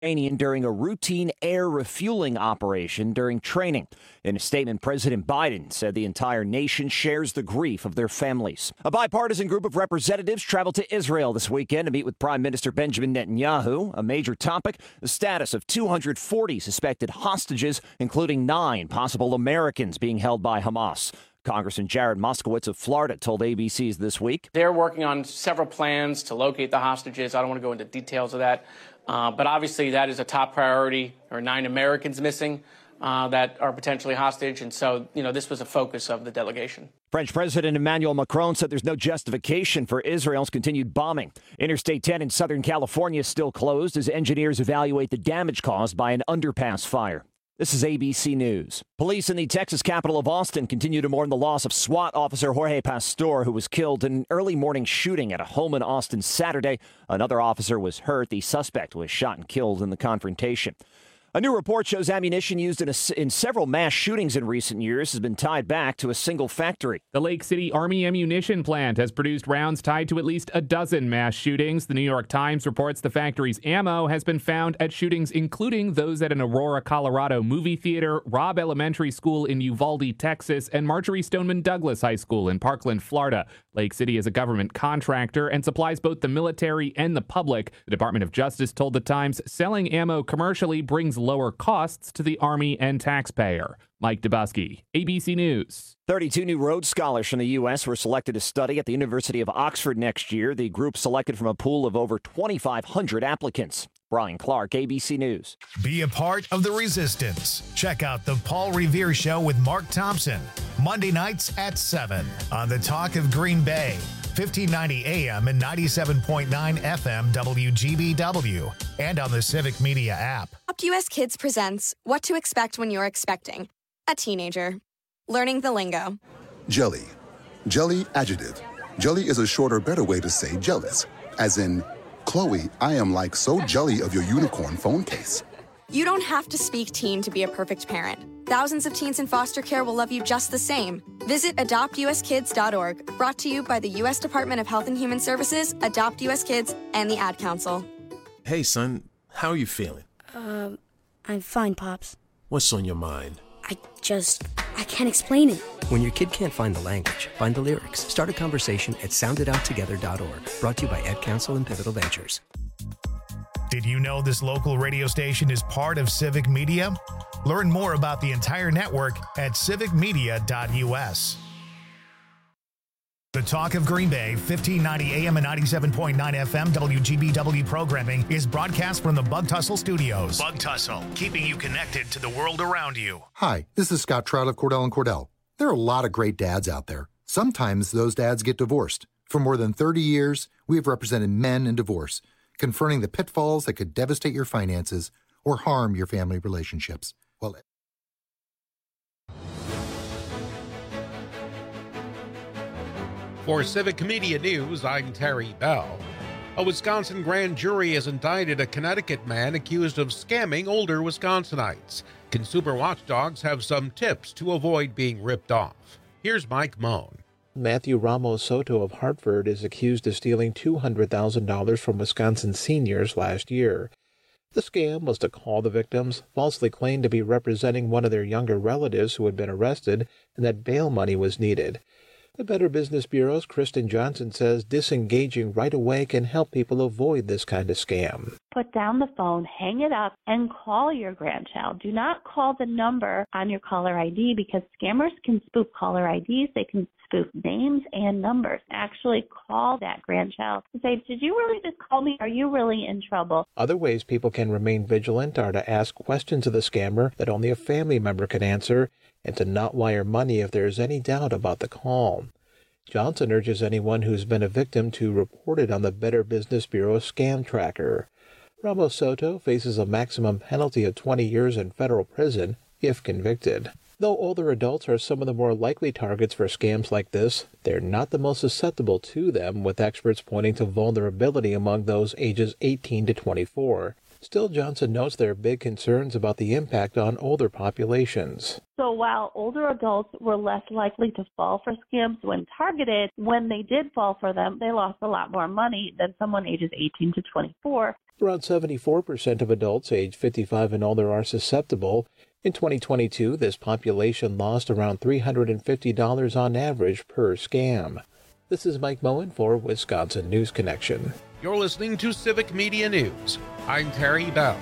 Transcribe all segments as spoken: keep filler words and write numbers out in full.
during a routine air refueling operation during training. In a statement, President Biden said the entire nation shares the grief of their families. A bipartisan group of representatives traveled to Israel this weekend to meet with Prime Minister Benjamin Netanyahu. A major topic, the status of two hundred forty suspected hostages, including nine possible Americans being held by Hamas. Congressman Jared Moskowitz of Florida told A B C's This Week. They're working on several plans to locate the hostages. I don't want to go into details of that. Uh, but obviously that is a top priority. There are nine Americans missing uh, that are potentially hostage. And so, you know, this was a focus of the delegation. French President Emmanuel Macron said there's no justification for Israel's continued bombing. Interstate ten in Southern California is still closed as engineers evaluate the damage caused by an underpass fire. This is A B C News. Police in the Texas capital of Austin continue to mourn the loss of SWAT officer Jorge Pastor, who was killed in an early morning shooting at a home in Austin Saturday. Another officer was hurt. The suspect was shot and killed in the confrontation. A new report shows ammunition used in, a, in several mass shootings in recent years has been tied back to a single factory. The Lake City Army ammunition plant has produced rounds tied to at least a dozen mass shootings. The New York Times reports the factory's ammo has been found at shootings including those at an Aurora, Colorado movie theater, Robb Elementary School in Uvalde, Texas, and Marjorie Stoneman Douglas High School in Parkland, Florida. Lake City is a government contractor and supplies both the military and the public. The Department of Justice told the Times selling ammo commercially brings lower costs to the Army and taxpayer. Mike Dubusky, A B C News. thirty-two new Rhodes Scholars from the U S were selected to study at the University of Oxford next year. The group selected from a pool of over twenty-five hundred applicants. Brian Clark, A B C News. Be a part of the resistance. Check out the Paul Revere Show with Mark Thompson, Monday nights at seven on the Talk of Green Bay, fifteen ninety A M and ninety-seven point nine F M W G B W, and on the Civic Media app. Adopt U S Kids presents What to Expect When You're Expecting a Teenager. Learning the lingo. Jelly. Jelly adjective. Jelly is a shorter, better way to say jealous. As in, Chloe, I am like so jelly of your unicorn phone case. You don't have to speak teen to be a perfect parent. Thousands of teens in foster care will love you just the same. Visit adopt u s kids dot org, brought to you by the U S Department of Health and Human Services, Adopt U S Kids, and the Ad Council. Hey, son, how are you feeling? Um, I'm fine, Pops. What's on your mind? I just, I can't explain it. When your kid can't find the language, find the lyrics. Start a conversation at sound it out together dot org. Brought to you by Ad Council and Pivotal Ventures. Did you know this local radio station is part of Civic Media? Learn more about the entire network at civic media dot u s. The Talk of Green Bay, fifteen ninety A M and ninety-seven point nine F M W G B W programming is broadcast from the Bug Tussle Studios. Bug Tussle, keeping you connected to the world around you. Hi, this is Scott Trout of Cordell and Cordell. There are a lot of great dads out there. Sometimes those dads get divorced. For more than thirty years, we have represented men in divorce, confronting the pitfalls that could devastate your finances or harm your family relationships. Well, For Civic Media News, I'm Terry Bell. A Wisconsin grand jury has indicted a Connecticut man accused of scamming older Wisconsinites. Consumer watchdogs have some tips to avoid being ripped off. Here's Mike Moan. Matthew Ramos Soto of Hartford is accused of stealing two hundred thousand dollars from Wisconsin seniors last year. The scam was to call the victims, falsely claim to be representing one of their younger relatives who had been arrested, and that bail money was needed. The Better Business Bureau's Kristen Johnson says disengaging right away can help people avoid this kind of scam. Put down the phone, hang it up, and call your grandchild. Do not call the number on your caller I D because scammers can spoof caller I Ds. They can spoof names and numbers. Actually call that grandchild and say, did you really just call me? Are you really in trouble? Other ways people can remain vigilant are to ask questions of the scammer that only a family member can answer and to not wire money if there is any doubt about the call. Johnson urges anyone who's been a victim to report it on the Better Business Bureau Scam Tracker. Ramos Soto faces a maximum penalty of twenty years in federal prison if convicted. Though older adults are some of the more likely targets for scams like this, they're not the most susceptible to them, with experts pointing to vulnerability among those ages eighteen to twenty-four. Still, Johnson notes there are big concerns about the impact on older populations. So while older adults were less likely to fall for scams when targeted, when they did fall for them, they lost a lot more money than someone ages eighteen to twenty-four. Around seventy-four percent of adults age fifty-five and older are susceptible. In twenty twenty-two, this population lost around three hundred fifty dollars on average per scam. This is Mike Moen for Wisconsin News Connection. You're listening to Civic Media News. I'm Terry Bell.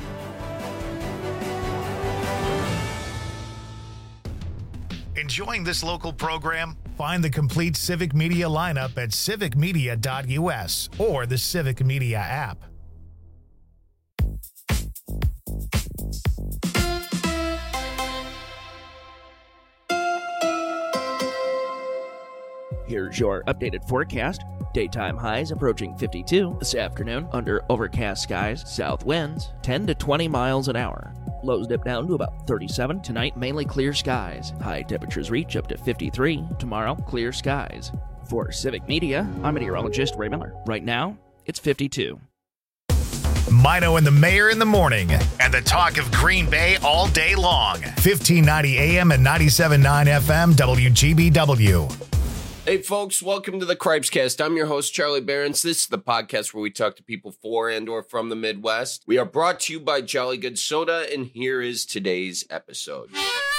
Enjoying this local program? Find the complete Civic Media lineup at civic media dot u s or the Civic Media app. Here's your updated forecast. Daytime highs approaching fifty-two this afternoon under overcast skies, south winds ten to twenty miles an hour. Lows dip down to about thirty-seven. Tonight, mainly clear skies. High temperatures reach up to fifty-three. Tomorrow, clear skies. For Civic Media, I'm meteorologist Ray Miller. Right now, it's fifty-two. Mino and the Mayor in the morning, and the talk of Green Bay all day long. fifteen ninety A M and ninety-seven point nine F M W G B W. Hey folks, welcome to the Cripescast. I'm your host, Charlie Behrens. This is the podcast where we talk to people for and or from the Midwest. We are brought to you by Jolly Good Soda, and here is today's episode.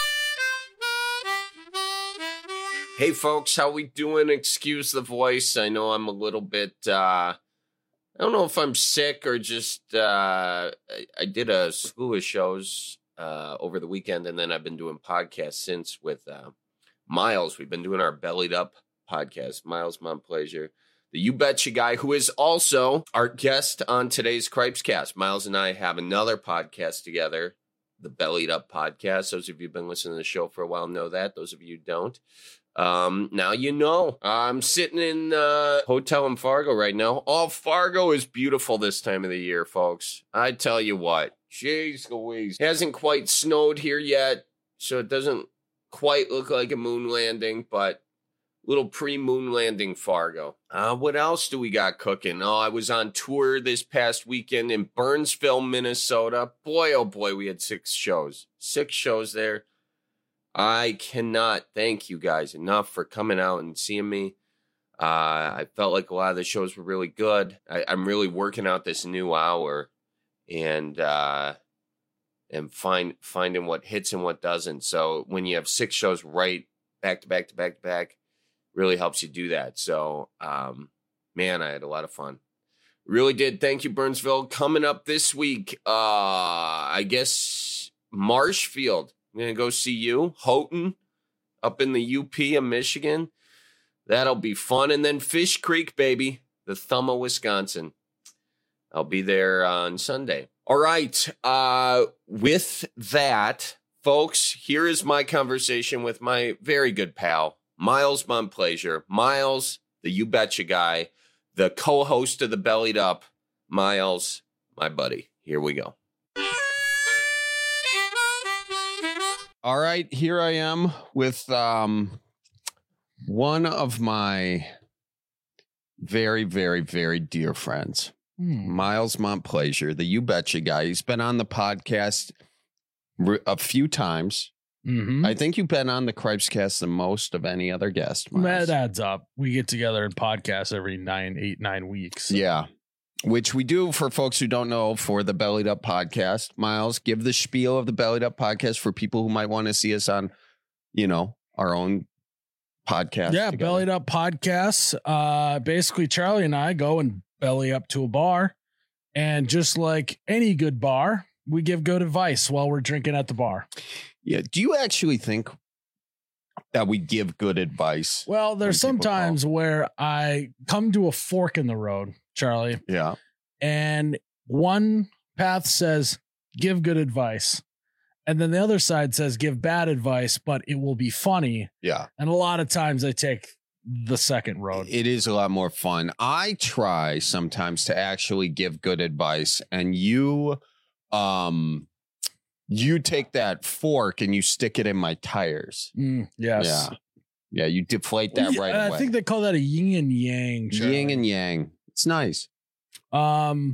Hey folks, how we doing? Excuse the voice. I know I'm a little bit, uh, I don't know if I'm sick or just, uh, I, I did a slew of shows uh, over the weekend, and then I've been doing podcasts since with uh, Miles. We've been doing our Bellied Up podcast, Miles Montplaisir, the You Betcha guy, who is also our guest on today's Cripescast. Miles and I have another podcast together, the Bellied Up podcast. Those of you who've been listening to the show for a while know that. Those of you who don't, um, now you know. I'm sitting in a hotel in Fargo right now. Oh, Fargo is beautiful this time of the year, folks. I tell you what, jeez Louise. It hasn't quite snowed here yet, so it doesn't quite look like a moon landing, but little pre-moon landing Fargo. Uh, what else do we got cooking? Oh, I was on tour this past weekend in Burnsville, Minnesota. Boy, oh boy, we had six shows. Six shows there. I cannot thank you guys enough for coming out and seeing me. Uh, I felt like a lot of the shows were really good. I, I'm really working out this new hour and uh, and find finding what hits and what doesn't. So when you have six shows right back to back to back to back, really helps you do that. So, um, man, I had a lot of fun. Really did. Thank you, Burnsville. Coming up this week, uh, I guess Marshfield. I'm going to go see you. Houghton up in the U P of Michigan. That'll be fun. And then Fish Creek, baby, the thumb of Wisconsin. I'll be there on Sunday. All right. Uh, with that, folks, here is my conversation with my very good pal, Miles Montplaisir. Miles, the You Betcha guy, the co-host of the Bellied Up. Miles, my buddy. Here we go. All right, here I am with um, one of my very, very, very dear friends, hmm. Miles Montplaisir, the You Betcha guy. He's been on the podcast a few times. Mm-hmm. I think you've been on the Cripescast the most of any other guest. Miles. That adds up. We get together and podcast every nine, eight, nine weeks. So. Yeah, which we do for folks who don't know for the Bellied Up podcast. Miles, give the spiel of the Bellied Up podcast for people who might want to see us on, you know, our own podcast. Yeah, together. Bellied Up podcasts. Uh, basically, Charlie and I go and belly up to a bar, and just like any good bar, we give good advice while we're drinking at the bar. Yeah. Do you actually think that we give good advice? Well, there's sometimes where I come to a fork in the road, Charlie. Yeah. And one path says, give good advice. And then the other side says, give bad advice, but it will be funny. Yeah. And a lot of times I take the second road. It is a lot more fun. I try sometimes to actually give good advice, and you, um, you take that fork and you stick it in my tires. Mm, yes. Yeah. Yeah. You deflate that yeah, right I away. I think they call that a yin and yang. Charlie. Yin and yang. It's nice. Um,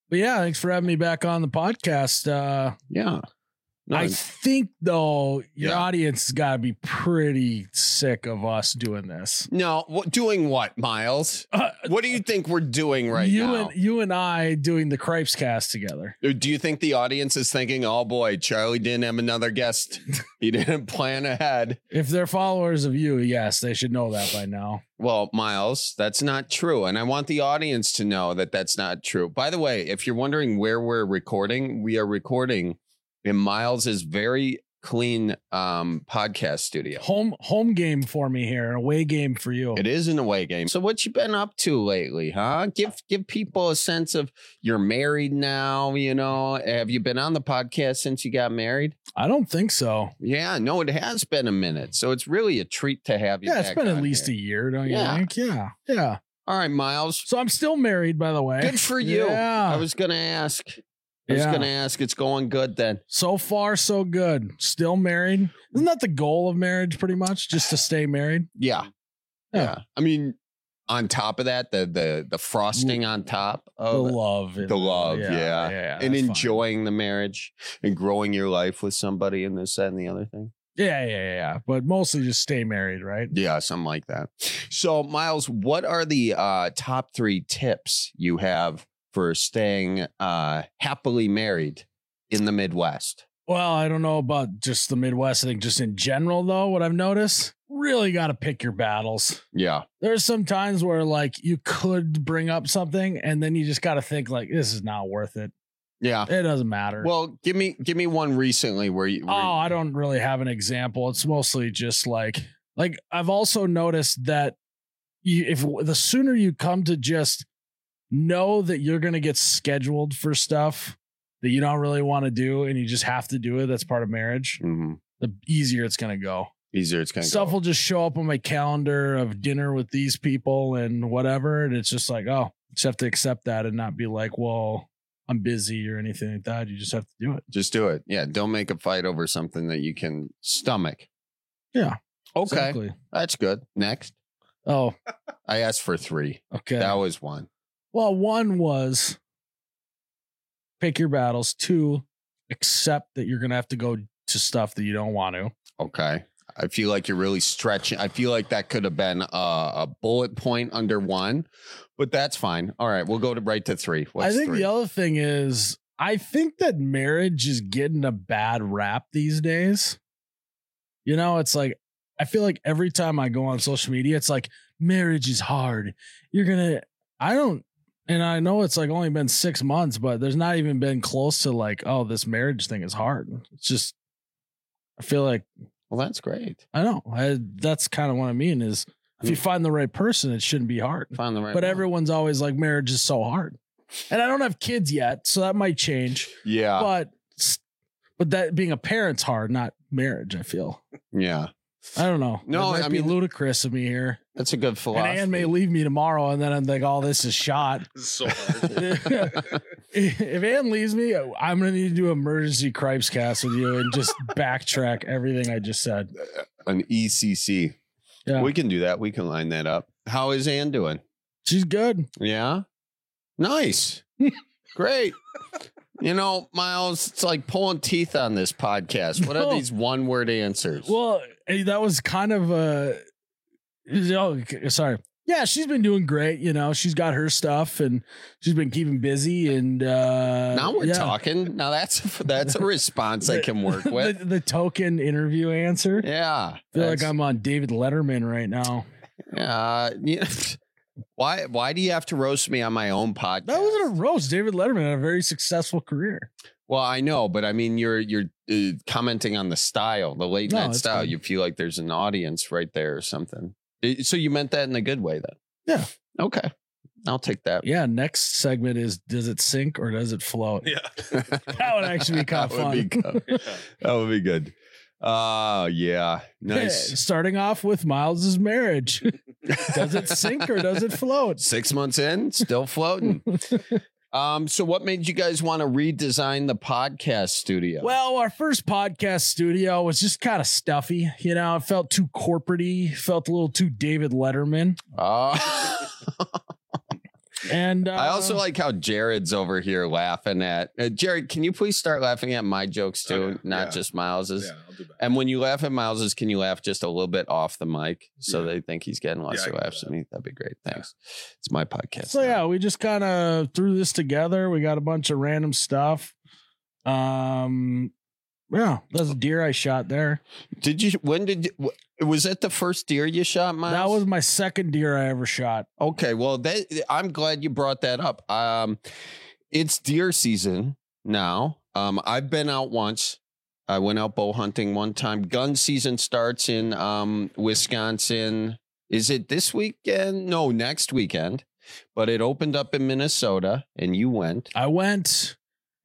But yeah, thanks for having me back on the podcast. Uh, yeah. No, I think, though, your Yeah. audience has got to be pretty sick of us doing this. No, what, doing what, Miles? What do you think we're doing right you now? and you and I doing the Cripes cast together. Do you think the audience is thinking, oh boy, Charlie didn't have another guest? He didn't plan ahead. If they're followers of you, yes, they should know that by now. Well, Miles, that's not true. And I want the audience to know that that's not true. By the way, if you're wondering where we're recording, we are recording in Miles's very clean um, podcast studio. Home home game for me here, an away game for you. It is an away game. So what you been up to lately, huh? Give give people a sense of you're married now, you know. Have you been on the podcast since you got married? I don't think so. Yeah, no, it has been a minute. So it's really a treat to have you Yeah, it's back been at on least here. a year, don't you Yeah. think? Yeah. Yeah. All right, Miles. So I'm still married, by the way. Good for you. Yeah. I was going to ask. I was Yeah. going to ask. It's going good then. So far, so good. Still married. Isn't that the goal of marriage, pretty much? Just to stay married? Yeah. Yeah. Yeah. I mean, on top of that, the the the frosting on top The of it, love. and- the love, yeah, Yeah. yeah, and that's fine. enjoying the marriage and growing your life with somebody and this, that, and the other thing. Yeah, yeah, yeah, yeah. But mostly just stay married, right? Yeah, something like that. So, Miles, what are the uh, top three tips you have for staying uh, happily married in the Midwest? Well, I don't know about just the Midwest. I think just in general, though, what I've noticed, really got to pick your battles. Yeah. There's some times where like you could bring up something and then you just got to think like, this is not worth it. Yeah. It doesn't matter. Well, give me give me one recently where you. Where Oh, I don't really have an example. It's mostly just like, like I've also noticed that you, if the sooner you come to just know that you're going to get scheduled for stuff that you don't really want to do and you just have to do it, that's part of marriage, Mhm. the easier it's going to go. Easier it's gonna Stuff go. will just show up on my calendar of dinner with these people and whatever. And it's just like, oh, just have to accept that and not be like, well, I'm busy or anything like that. You just have to do it. Just do it. Yeah. Don't make a fight over something that you can stomach. Yeah. Okay. Exactly. That's good. Next. Oh, I asked for three. okay. That was one. Well, one was pick your battles. Two, accept that you're going to have to go to stuff that you don't want to. Okay. I feel like you're really stretching. I feel like that could have been a, a bullet point under one, but that's fine. All right. We'll go to right to three. What's I think three? the other thing is, I think that marriage is getting a bad rap these days. You know, it's like, I feel like every time I go on social media, it's like, marriage is hard. You're going to, I don't, and I know it's like only been six months, but there's not even been close to like, oh, this marriage thing is hard. It's just, I feel like, Well, that's great. I know. I, that's kind of what I mean is if you find the right person, it shouldn't be hard. Find the right But one. everyone's always like, marriage is so hard. And I don't have kids yet, so that might change. Yeah. But but that being a parent's hard, not marriage, I feel. Yeah. I don't know. No, it might I be mean- ludicrous of me here. That's a good And philosophy. Ann may leave me tomorrow, and then I'm like, all this is shot. So hard. If Ann leaves me, I'm gonna need to do emergency Cripes cast with you and just backtrack everything I just said. An E C C. Yeah. We can do that. We can line that up. How is Ann doing? She's good. Yeah. Nice. Great. You know, Miles, it's like pulling teeth on this podcast. What No. are these one word answers? Well, eh, that was kind of a. Oh, sorry. Yeah, she's been doing great. You know, she's got her stuff and she's been keeping busy. And uh, now we're yeah. talking. Now that's that's a response I can work with. the, the token interview answer. Yeah. I feel like that's- I'm on David Letterman right now. Uh, yeah. Why why do you have to roast me on my own podcast? That wasn't a roast. David Letterman had a very successful career. Well, I know, but I mean, you're you're uh, commenting on the style, the late No, night it's style. fine. You feel like there's an audience right there or something. Uh, So you meant that in a good way, then? Yeah. Okay, I'll take that. Yeah. Next segment is does it sink or does it float? Yeah. That would actually be kind of That would be fun. good. That would be good. Oh yeah, nice. Starting off with Miles's marriage. Does it sink or does it float? Six months in, still floating. Um, so what made you guys want to redesign the podcast studio? Well, our first podcast studio was just kind of stuffy. You know, it felt too corporate-y, felt a little too David Letterman. Uh, And uh, I also like how Jared's over here laughing at uh, Jared. Can you please start laughing at my jokes too, okay. not yeah. just Miles's? Yeah, I'll do that. And when you laugh at Miles's, can you laugh just a little bit off the mic so yeah. they think he's getting lots yeah, of laughs at me? That'd be great. Thanks. Yeah. It's my podcast. So now. yeah, we just kind of threw this together. We got a bunch of random stuff. Um, yeah, that's a deer I shot there. Did you? When did you? Was that the first deer you shot, Miles? That was my second deer I ever shot. Okay, well, that, I'm glad you brought that up. Um, it's deer season now. Um, I've been out once. I went out bow hunting one time. Gun season starts in um, Wisconsin. Is it this weekend? No, next weekend. But it opened up in Minnesota, and you went. I went,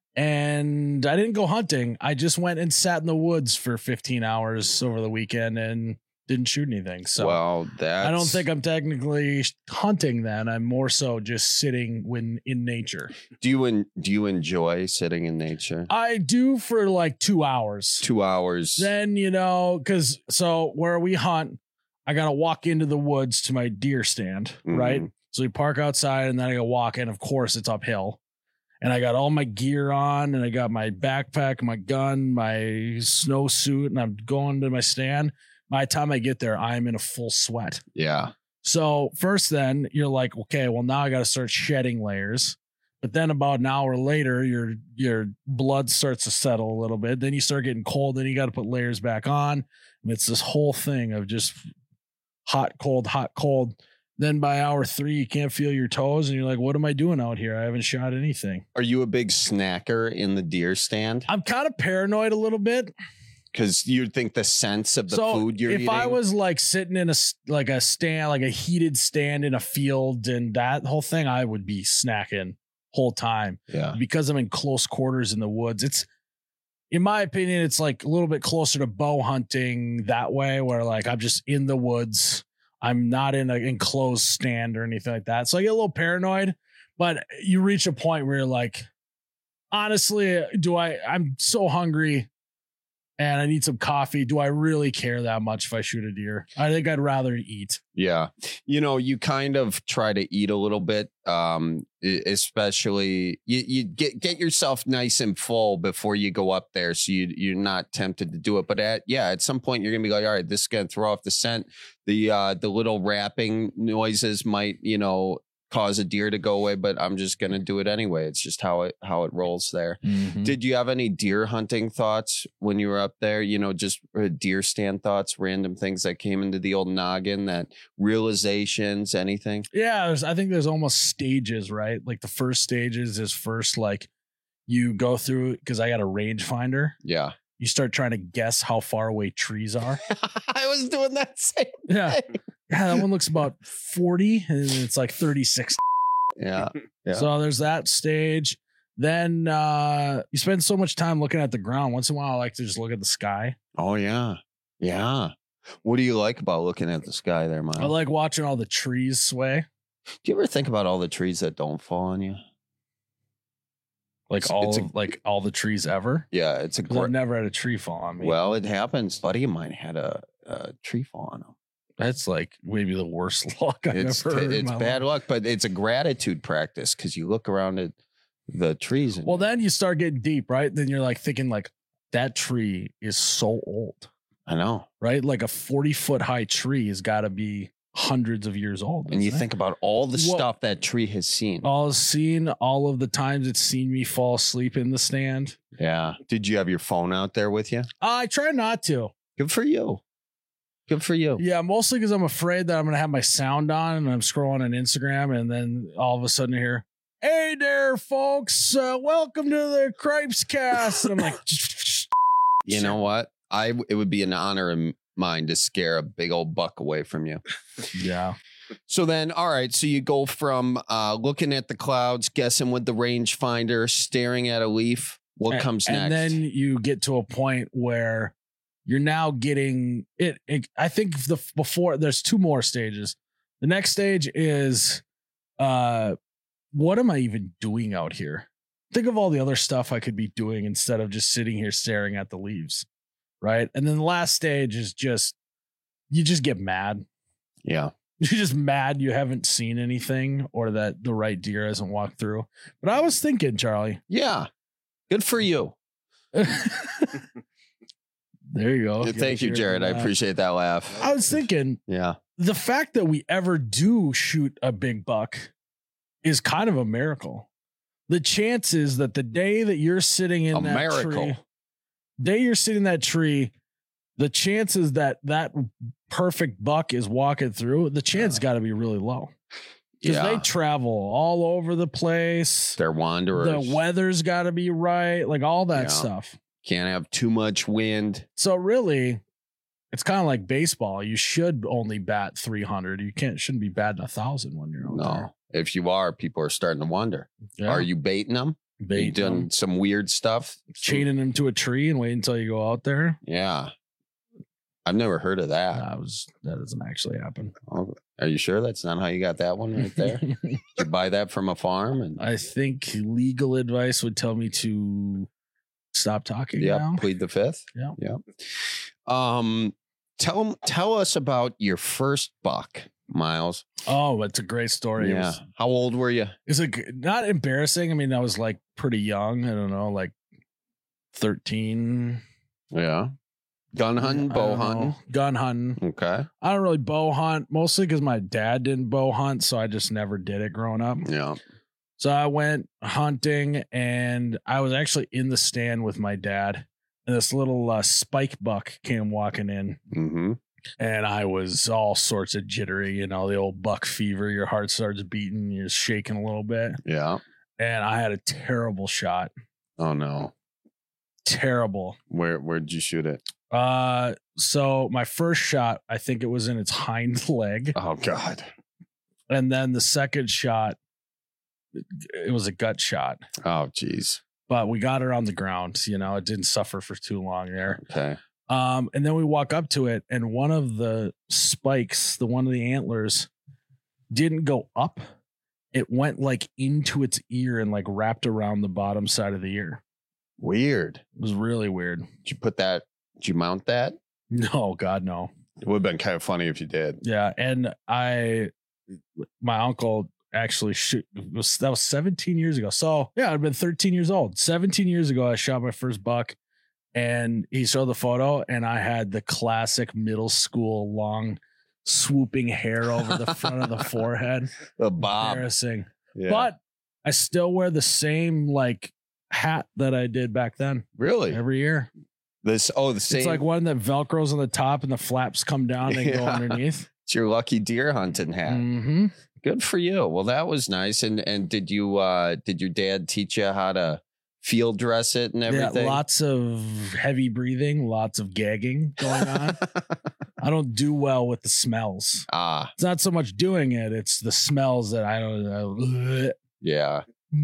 and I didn't go hunting. I just went and sat in the woods for fifteen hours over the weekend and didn't shoot anything. So well, that's... I don't think I'm technically hunting then. I'm more so just sitting when in nature. Do you en- do you enjoy sitting in nature? I do for like two hours. Two hours. Then, you know, because so where we hunt, I got to walk into the woods to my deer stand, mm-hmm. right? So we park outside and then I go walk. And of course, it's uphill. And I got all my gear on and I got my backpack, my gun, my snowsuit, and I'm going to my stand. By the time I get there, I'm in a full sweat. Yeah. So first then you're like, okay, well now I got to start shedding layers. But then about an hour later, your your blood starts to settle a little bit. Then you start getting cold. Then you got to put layers back on. And it's this whole thing of just hot, cold, hot, cold. Then by hour three, you can't feel your toes. And you're like, what am I doing out here? I haven't shot anything. Are you a big snacker in the deer stand? I'm kind of paranoid a little bit. Because you'd think the sense of the so food you're if eating. If I was like sitting in a like a stand, like a heated stand in a field and that whole thing, I would be snacking whole time. Yeah. Because I'm in close quarters in the woods. It's, in my opinion, it's like a little bit closer to bow hunting that way, where like I'm just in the woods. I'm not in an enclosed stand or anything like that. So I get a little paranoid, but you reach a point where you're like, honestly, do I, I'm so hungry and I need some coffee. Do I really care that much if I shoot a deer? I think I'd rather eat. Yeah. You know, you kind of try to eat a little bit, um, especially you, you get, get yourself nice and full before you go up there. So you, you're not tempted to do it. But at, yeah, at some point you're going to be like, all right, this is going to throw off the scent. The, uh, the little rapping noises might, you know, cause a deer to go away, but I'm just going to do it anyway. It's just how it, how it rolls there. Mm-hmm. Did you have any deer hunting thoughts when you were up there? You know, just deer stand thoughts, random things that came into the old noggin, that realizations, anything? Yeah. There's, I think there's almost stages, right? Like the first stages is first, like you go through, cause I got a rangefinder. Yeah. You start trying to guess how far away trees are. I was doing that same yeah. thing. Yeah, that one looks about forty and it's like thirty-six. Yeah. yeah. So there's that stage. Then uh, you spend so much time looking at the ground. Once in a while, I like to just look at the sky. Oh, yeah. Yeah. What do you like about looking at the sky there, Miles? I like watching all the trees sway. Do you ever think about all the trees that don't fall on you? Like it's, all it's a, like all the trees ever? Yeah, it's a great. I've never had a tree fall on me. Well, it happens. A buddy of mine had a, a tree fall on him. That's like maybe the worst luck I've it's, ever heard. It's bad luck, but it's a gratitude practice because you look around at the trees. And well, then you start getting deep, right? Then you're like thinking like that tree is so old. I know. Right? Like a forty foot high tree has got to be hundreds of years old. And you it? think about all the well, stuff that tree has seen. All has seen, all of the times it's seen me fall asleep in the stand. Yeah. Did you have your phone out there with you? Uh, I try not to. Good for you. Good for you. Yeah, mostly because I'm afraid that I'm going to have my sound on and I'm scrolling on Instagram and then all of a sudden I hear, hey there, folks. Uh, welcome to the Cripes Cast. And I'm like, you know what? I It would be an honor of mine to scare a big old buck away from you. Yeah. So then, all right. So you go from uh, looking at the clouds, guessing with the rangefinder, staring at a leaf. What and, comes and next? And then you get to a point where you're now getting it, it. I think the before there's two more stages. The next stage is, uh, what am I even doing out here? Think of all the other stuff I could be doing instead of just sitting here staring at the leaves, right? And then the last stage is just, you just get mad. Yeah. You're just mad you haven't seen anything or that the right deer hasn't walked through. But I was thinking, Charlie. Yeah. Good for you. There you go. Yeah, thank you, Jared. I appreciate that laugh. I was thinking, yeah, the fact that we ever do shoot a big buck is kind of a miracle. The chances that the day that you're sitting in A that miracle. tree, day you're sitting in that tree, the chances that that perfect buck is walking through, the chance got to be really low. Because Yeah. they travel all over the place. They're wanderers. The weather's got to be right, like all that Yeah. stuff. Can't have too much wind. So really, it's kind of like baseball. You should only bat three hundred. You can't shouldn't be batting a thousand when you're out No. there. If you are, people are starting to wonder. Yeah. Are you baiting them? Baiting you done them. some weird stuff? Chaining them to a tree and wait until you go out there. Yeah. I've never heard of that. That was that doesn't actually happen. Oh, are you sure that's not how you got that one right there? Did you buy that from a farm? And I think legal advice would tell me to stop talking yeah, now. plead the fifth. Yeah. Yeah. Um, tell tell us about your first buck, Miles. Oh, it's a great story. It Yeah. was, How old were you? it's like not embarrassing. I mean, I was like pretty young. I don't know, like thirteen. Yeah. Gun hunting, I bow don't hunting. know. Gun hunting. Okay. I don't really bow hunt, mostly because my dad didn't bow hunt, so I just never did it growing up. Yeah. So I went hunting, and I was actually in the stand with my dad, and this little uh, spike buck came walking in, Mm-hmm. and I was all sorts of jittery, you know, the old buck fever. Your heart starts beating, you're shaking a little bit, Yeah. and I had a terrible shot. Oh no. Terrible. Where where'd you shoot it? Uh, so my first shot, I think it was in its hind leg. Oh God. And then the second shot, it was a gut shot. Oh geez. But we got it on the ground. You know, it didn't suffer for too long there. Okay. Um, and then we walk up to it, and one of the spikes, the one of the antlers, didn't go up. It went like into its ear and like wrapped around the bottom side of the ear. Weird. It was really weird. Did you put that? Did you mount that? No, God, no. It would have been kind of funny if you did. Yeah, and I, my uncle actually shoot was that was seventeen years ago. So yeah, I've been thirteen years old. seventeen years ago, I shot my first buck, and he showed the photo, and I had the classic middle school long, swooping hair over the front of the forehead. The bob. Embarrassing. Yeah. But I still wear the same like hat that I did back then. Really? Every year. This oh the same. It's like one that velcros on the top and the flaps come down and go Yeah. underneath. It's your lucky deer hunting hat. Mm-hmm. Good for you. Well, that was nice. And and did you uh did your dad teach you how to field dress it and everything? Yeah, lots of heavy breathing, lots of gagging going on. I don't do well with the smells. Ah, It's not so much doing it; it's the smells that I don't know. yeah.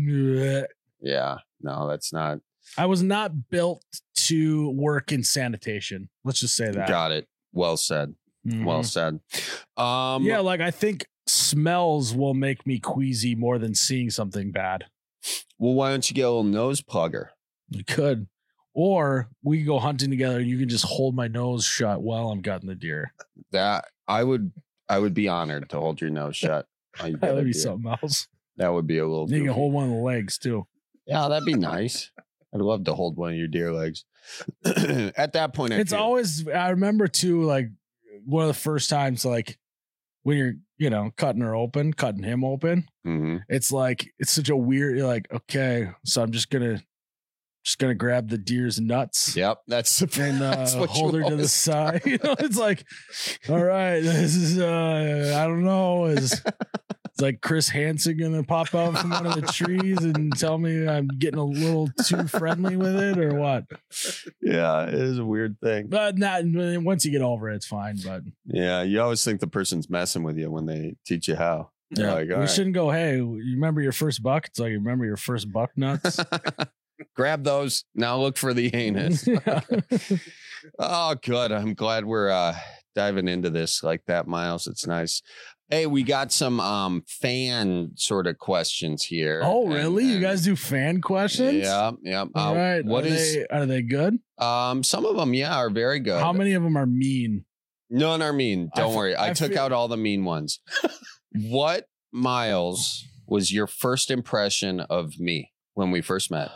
Yeah. No, that's not. I was not built to work in sanitation. Let's just say that. Got it. Well said. Well Mhm. said. Um Yeah, like I think smells will make me queasy more than seeing something bad. Well, why don't you get a little nose plugger? You could. Or we could go hunting together. You can just hold my nose shut while I'm gutting the deer. That I would I would be honored to hold your nose shut. while you That get a would be deer. something else. That would be a little You can goofy. hold one of the legs too. Yeah, that'd be nice. I'd love to hold one of your deer legs. At that point, I It's feel- always, I remember too, like one of the first times, like when you're, you know, cutting her open, cutting him open. Mhm. It's like, it's such a weird, you're like, okay, so I'm just going to, just going to grab the deer's nuts. Yep. That's, and uh, that's what hold you her to the always side. You know, it's like, all right, this is, uh, I don't know. Is, it's like Chris Hansen going to pop out from one of the trees and tell me I'm getting a little too friendly with it or what? Yeah, it is a weird thing. But not once you get over it, it's fine. But Yeah, you always think the person's messing with you when they teach you how. You're yeah, like, we all right. shouldn't go, hey, you remember your first buck? It's like, you remember your first buck nuts? Grab those. Now look for the anus. Yeah. Oh, good. I'm glad we're uh, diving into this like that, Miles. It's nice. Hey, we got some um, fan sort of questions here. Oh, And- really? You and- guys do fan questions? Yeah, yeah. All Uh, right. What are is? they, are they good? Um, some of them, yeah, are very good. How many of them are mean? None are mean. Don't I f- worry. I, I took feel- out all the mean ones. What, Miles, was your first impression of me when we first met?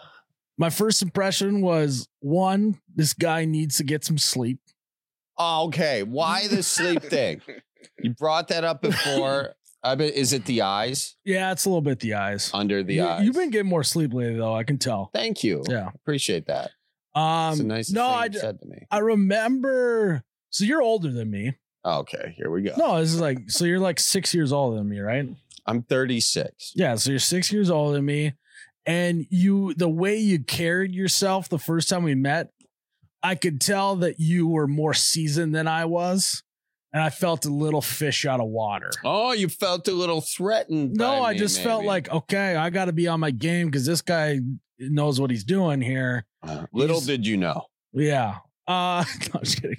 My first impression was one, this guy needs to get some sleep. Oh, okay. Why the sleep thing? You brought that up before. I bet, is it the eyes? Yeah, it's a little bit the eyes. Under the you, eyes. You've been getting more sleep lately, though. I can tell. Thank you. Yeah. Appreciate that. Um, It's a nice no, thing I, you said to me. I remember. So you're older than me. Okay, here we go. No, this is like, so you're like six years older than me, right? I'm thirty-six. Yeah, so you're six years older than me. And you, the way you carried yourself the first time we met, I could tell that you were more seasoned than I was. And I felt a little fish out of water. Oh, you felt a little threatened. No, by I me, just felt maybe. like, okay, I got to be on my game because this guy knows what he's doing here. Uh, little He's- did you know. Yeah. Uh, no, I'm just kidding.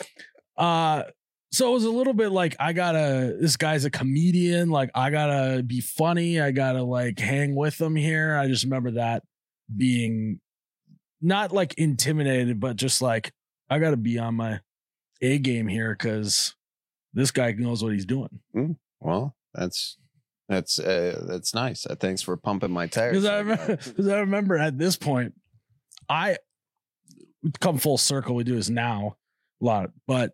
Uh, so it was a little bit like, I gotta, this guy's a comedian. Like, I gotta be funny. I gotta like hang with him here. I just remember that being not like intimidated, but just like, I gotta be on my A game here because this guy knows what he's doing. Mm, well, that's that's uh, that's nice. Uh, thanks for pumping my tires. Because I, like remember, that. 'cause I remember at this point, I come full circle. We do this now a lot, but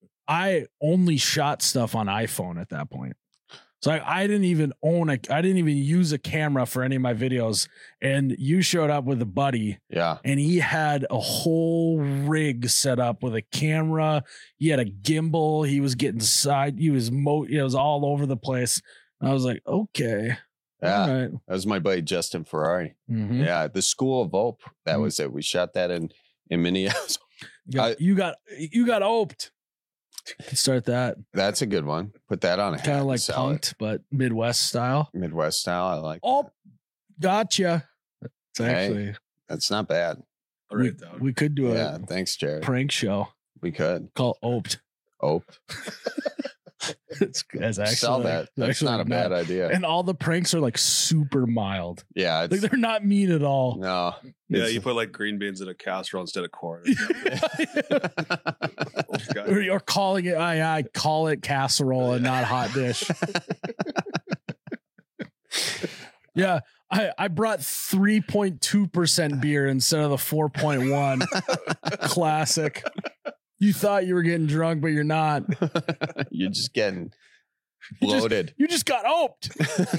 I only shot stuff on iPhone at that point. So I, I didn't even own a, I didn't even use a camera for any of my videos. And you showed up with a buddy. Yeah. And he had a whole rig set up with a camera. He had a gimbal. He was getting side. He was mo. It was all over the place. And I was like, okay. Yeah, All right. that was my buddy Justin Ferrari. Mhm. Yeah, the School of Hope. That Mhm. was it. We shot that in in Minneapolis. You got, I- you got, you got oped. Start that. That's a good one. Put that on a hat Kind of and like sell it. punked, but Midwest style. Midwest style. I like. Oh, gotcha. It's Hey, actually, that's not bad. we, we could do a Yeah, thanks, Jared. prank show We could. called Oped. Oh, It's, it's actually sell that. That's actually not a bad idea. And all the pranks are like super mild. Yeah, Like it's, they're not mean at all. no. Yeah, It's- you put like green beans in a casserole instead of corn. Or you're calling it, I, I call it casserole and not hot dish. Yeah. I, I brought three point two percent beer instead of the four point one. Classic. You thought you were getting drunk, but you're not. You're just getting You just- bloated. You just got oped.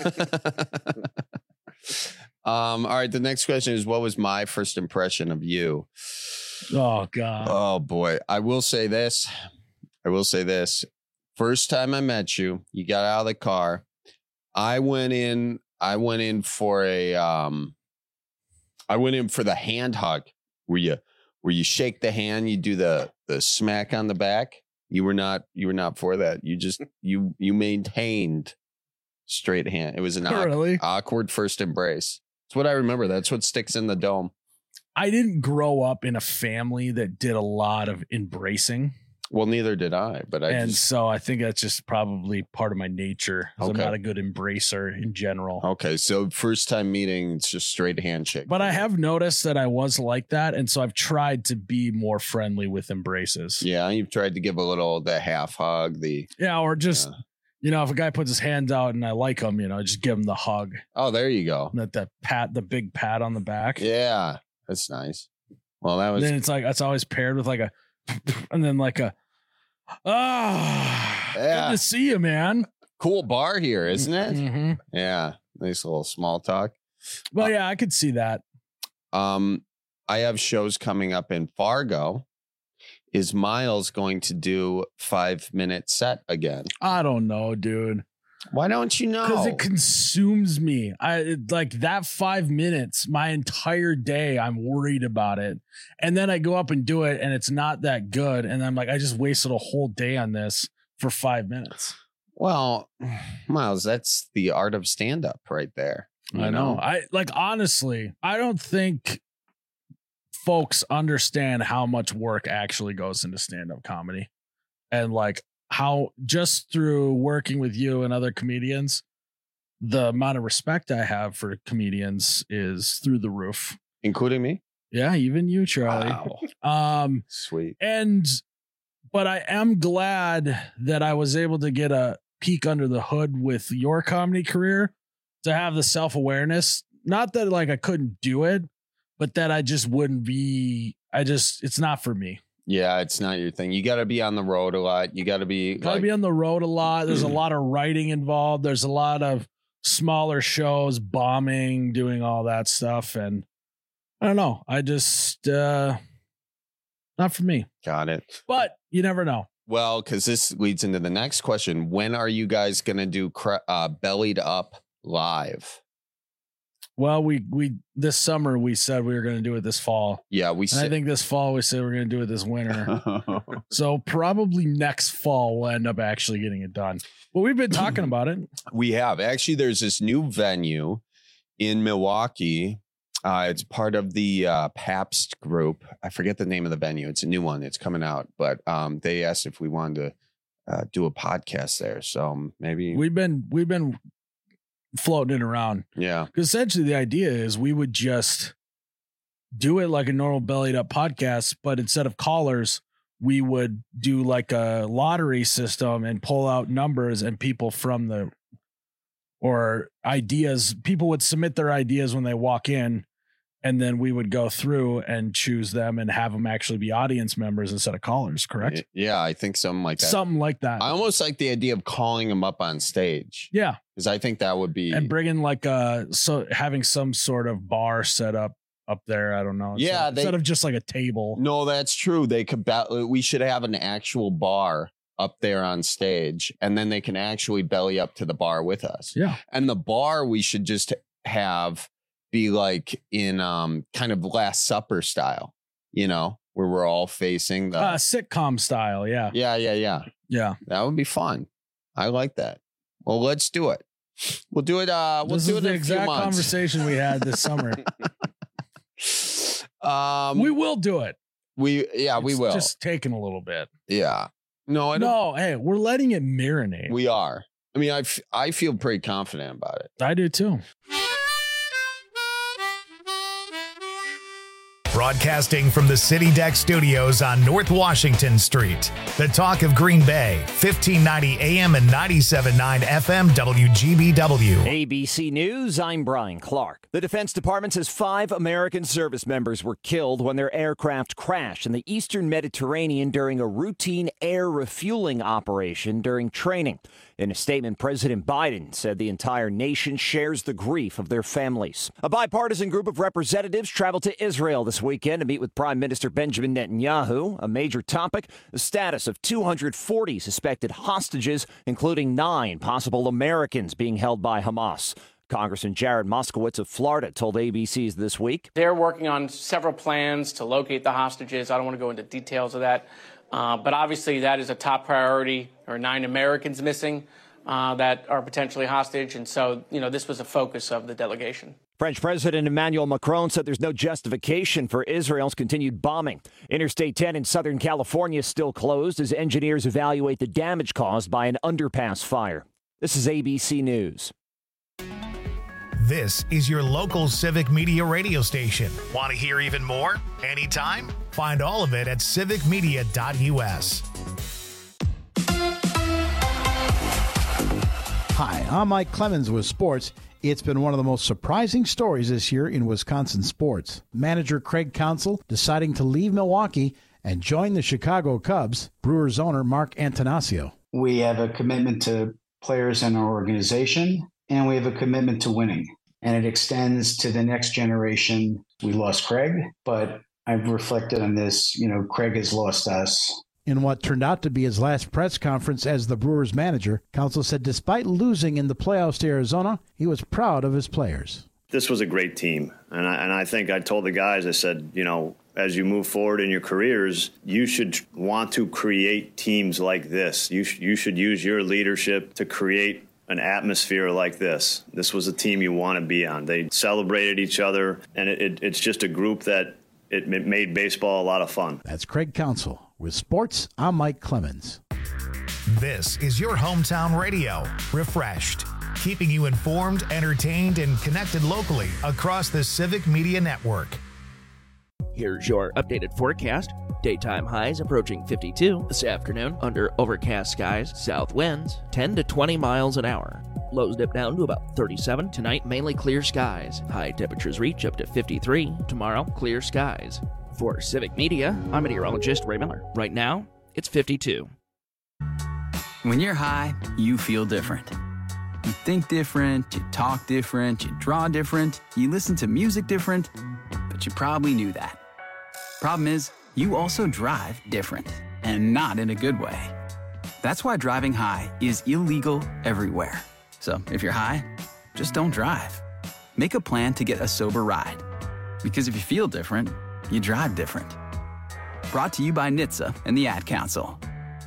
um. All right. The next question is, what was my first impression of you? Oh, God. Oh boy. I will say this. I will say this. First time I met you, you got out of the car. I went in, I went in for a um I went in for the hand hug where you where you shake the hand, you do the the smack on the back. You were not you were not for that. You just you you maintained straight hand. It was an awk- Really? awkward first embrace. That's what I remember. That's what sticks in the dome. I didn't grow up in a family that did a lot of embracing. Well, neither did I, but I and just so I think that's just probably part of my nature. 'Cause Okay. I'm not a good embracer in general. okay. So first time meeting, it's just straight handshake. But I have noticed that I was like that. And so I've tried to be more friendly with embraces. Yeah, you've tried to give a little the half hug, the Yeah. Or just, Yeah. you know, if a guy puts his hands out and I like him, you know, just give him the hug. oh, there you go. That the pat, the big pat on the back. Yeah, that's nice. Well, that was Then it's like, that's always paired with like a, and then like a, ah, Yeah. good to see you, man. cool bar here, isn't it? Mm-hmm. Yeah, nice little small talk. Well, yeah, I could see that. Um, I have shows coming up in Fargo. Is Miles going to do five minute set again? I don't know, dude. Why don't you know? Because it consumes me. I it- like that five minutes, my entire day, I'm worried about it. And then I go up and do it and it's not that good. And I'm like, I just wasted a whole day on this for five minutes. Well, Miles, that's the art of stand up right there. You I know. I like honestly, I don't think folks understand how much work actually goes into stand-up comedy. And like how just through working with you and other comedians, the amount of respect I have for comedians is through the roof. Including me? Yeah, even you, Charlie. Wow. Um Sweet. and but I am glad that I was able to get a peek under the hood with your comedy career, to have the self-awareness. Not that like I couldn't do it, but that I just wouldn't be, I just, it's not for me. Yeah, it's not your thing. You got to be on the road a lot. You got to be Got to like, be on the road a lot. There's a lot of writing involved. There's a lot of smaller shows, bombing, doing all that stuff. And I don't know. I just, uh, not for me. Got it. But you never know. Well, because this leads into the next question. When are you guys going to do cra- uh, Bellied Up live? Well, we we this summer we said we were going to do it this fall. Yeah, we. And Said- I think this fall we said we're going to do it this winter. So probably next fall we'll end up actually getting it done. But we've been talking about it. We have. Actually, there's this new venue in Milwaukee. Uh, it's part of the uh, Pabst group. I forget the name of the venue. It's a new one. It's coming out. But um, they asked if we wanted to uh, do a podcast there. So um, maybe We've been we've been floating it around. Yeah. Because essentially the idea is we would just do it like a normal Bellied Up podcast, but instead of callers, we would do like a lottery system and pull out numbers, and people from the or ideas, people would submit their ideas when they walk in, and then we would go through and choose them and have them actually be audience members instead of callers, correct? Yeah, I think something like that. Something like that. I almost like the idea of calling them up on stage. Yeah. Because I think that would be. And bringing like a, so having some sort of bar set up up there. I don't know. Yeah. Instead, They, instead of just like a table. no, that's true. They could, ba- we should have an actual bar up there on stage, and then they can actually belly up to the bar with us. Yeah. And the bar we should just have be like in um kind of Last Supper style, you know, where we're all facing the Uh, sitcom style. Yeah. Yeah, yeah, yeah. Yeah. That would be fun. I like that. Well, let's do it. We'll do it. Uh, we'll This do is it the in a few exact months. conversation we had this summer. um, we will do it. We yeah, we It's will. just taking a little bit. Yeah. No, I don't. No, hey, we're letting it marinate. We are. I mean, I, f- I feel pretty confident about it. I do too. Broadcasting from the City Deck Studios on North Washington Street. The talk of Green Bay, fifteen ninety A M and ninety-seven point nine F M W G B W. A B C News, I'm Brian Clark. The Defense Department says five American service members were killed when their aircraft crashed in the eastern Mediterranean during a routine air refueling operation during training. In a statement, President Biden said the entire nation shares the grief of their families. A bipartisan group of representatives traveled to Israel this weekend to meet with Prime Minister Benjamin Netanyahu. A major topic, the status of two hundred forty suspected hostages, including nine possible Americans being held by Hamas. Congressman Jared Moskowitz of Florida told A B C's This Week. They're working on several plans to locate the hostages. I don't want to go into details of that. Uh, but obviously that is a top priority. There are nine Americans missing uh, that are potentially hostage. And so, you know, this was a focus of the delegation. French President Emmanuel Macron said there's no justification for Israel's continued bombing. Interstate ten in Southern California is still closed as engineers evaluate the damage caused by an underpass fire. This is A B C News. This is your local Civic Media radio station. Want to hear even more? Anytime? Find all of it at civic media dot U S. Hi, I'm Mike Clemens with sports. It's been one of the most surprising stories this year in Wisconsin sports. Manager Craig Counsell deciding to leave Milwaukee and join the Chicago Cubs. Brewers owner Mark Antanasio. We have a commitment to players in our organization, and we have a commitment to winning. And it extends to the next generation. We lost Craig, but I've reflected on this. You know, Craig has lost us. In what turned out to be his last press conference as the Brewers manager, Counsell said despite losing in the playoffs to Arizona, he was proud of his players. This was a great team. And I, and I think I told the guys, I said, you know, as you move forward in your careers, you should want to create teams like this. You, sh- you should use your leadership to create an atmosphere like this. This was a team you want to be on. They celebrated each other, and it, it, it's just a group that it, it made baseball a lot of fun. That's Craig Counsell. With sports, I'm Mike Clemens. This is your hometown radio, Refreshed, keeping you informed, entertained, and connected locally across the Civic Media Network. Here's your updated forecast. Daytime highs approaching fifty-two this afternoon under overcast skies, south winds ten to twenty miles an hour. Lows dip down to about thirty-seven. Tonight, mainly clear skies. High temperatures reach up to fifty-three. Tomorrow, clear skies. For Civic Media, I'm meteorologist Ray Miller. Right now, it's fifty-two. When you're high, you feel different. You think different, you talk different, you draw different, you listen to music different, but you probably knew that. Problem is, you also drive different, and not in a good way. That's why driving high is illegal everywhere. So if you're high, just don't drive. Make a plan to get a sober ride. Because if you feel different, you drive different. Brought to you by N H T S A and the Ad Council.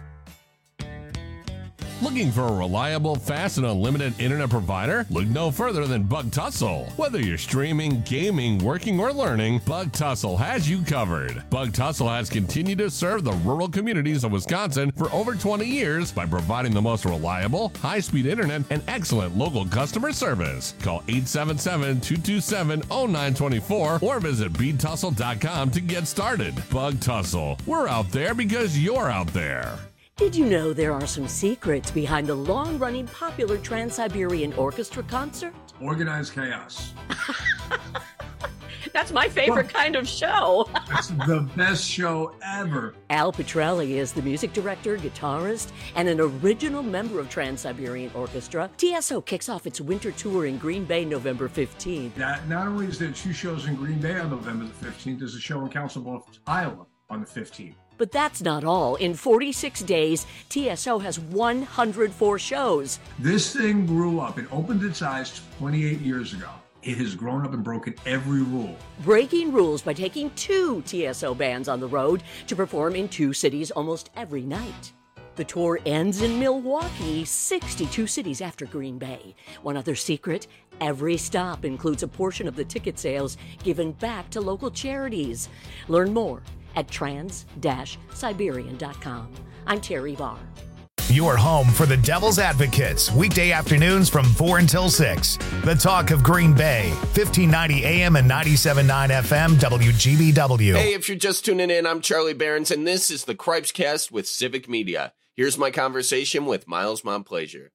Looking for a reliable, fast, and unlimited internet provider? Look no further than Bug Tussle. Whether you're streaming, gaming, working, or learning, Bug Tussle has you covered. Bug Tussle has continued to serve the rural communities of Wisconsin for over twenty years by providing the most reliable, high-speed internet and excellent local customer service. Call eight seven seven, two two seven, zero nine two four or visit bead tussle dot com to get started. Bug Tussle. We're out there because you're out there. Did you know there are some secrets behind the long-running popular Trans-Siberian Orchestra concert? Organized chaos. That's my favorite Well, kind of show. It's the best show ever. Al Petrelli is the music director, guitarist, and an original member of Trans-Siberian Orchestra. T S O kicks off its winter tour in Green Bay November fifteenth. Not, not only is there two shows in Green Bay on November the fifteenth, there's a show in Council Bluffs, Iowa on the fifteenth. But that's not all. In forty-six days, T S O has one hundred four shows. This thing grew up. It opened its eyes twenty-eight years ago. It has grown up and broken every rule. Breaking rules by taking two T S O bands on the road to perform in two cities almost every night. The tour ends in Milwaukee, sixty-two cities after Green Bay. One other secret, every stop includes a portion of the ticket sales given back to local charities. Learn more at trans dash siberian dot com. I'm Terry Barr. Your home for the Devil's Advocates, weekday afternoons from four until six. The talk of Green Bay, fifteen ninety A M and ninety-seven point nine F M, W G B W. Hey, if you're just tuning in, I'm Charlie Behrens, and this is the Cripes Cast with Civic Media. Here's my conversation with Miles Montplaisir.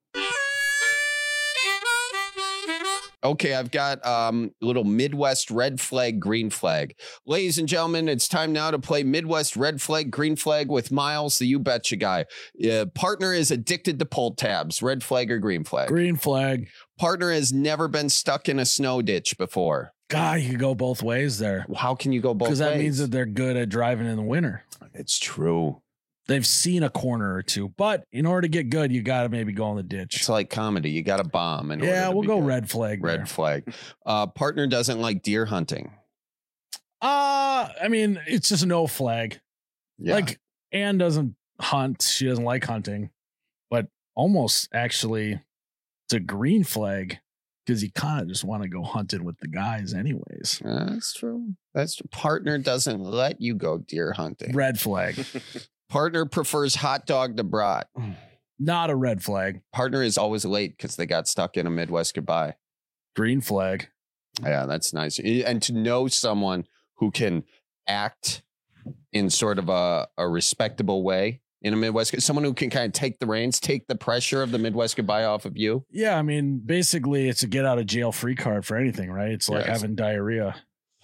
Okay, I've got um, a little Midwest red flag, green flag. Ladies and gentlemen, it's time now to play Midwest red flag, green flag with Miles, the You Betcha guy. Uh, partner is addicted to pull tabs, red flag or green flag? Green flag. Partner has never been stuck in a snow ditch before. God, you can go both ways there. How can you go both ways? Because that means that they're good at driving in the winter. It's true. They've seen a corner or two, but in order to get good, you got to maybe go in the ditch. It's like comedy. You got to bomb. In yeah, order to we'll be go good. red flag. Red there. flag. Uh, partner doesn't like deer hunting. Uh, I mean, it's just no flag. Yeah. Like Anne doesn't hunt. She doesn't like hunting, but almost actually it's a green flag because you kind of just want to go hunting with the guys anyways. Uh, that's true. That's true. Partner doesn't let you go deer hunting. Red flag. Partner prefers hot dog to brat. Not a red flag. Partner is always late because they got stuck in a Midwest goodbye. Green flag. Yeah, that's nice. And to know someone who can act in sort of a, a respectable way in a Midwest, someone who can kind of take the reins, take the pressure of the Midwest goodbye off of you. Yeah, I mean, basically it's a get out of jail free card for anything, right? It's like Yes. having diarrhea.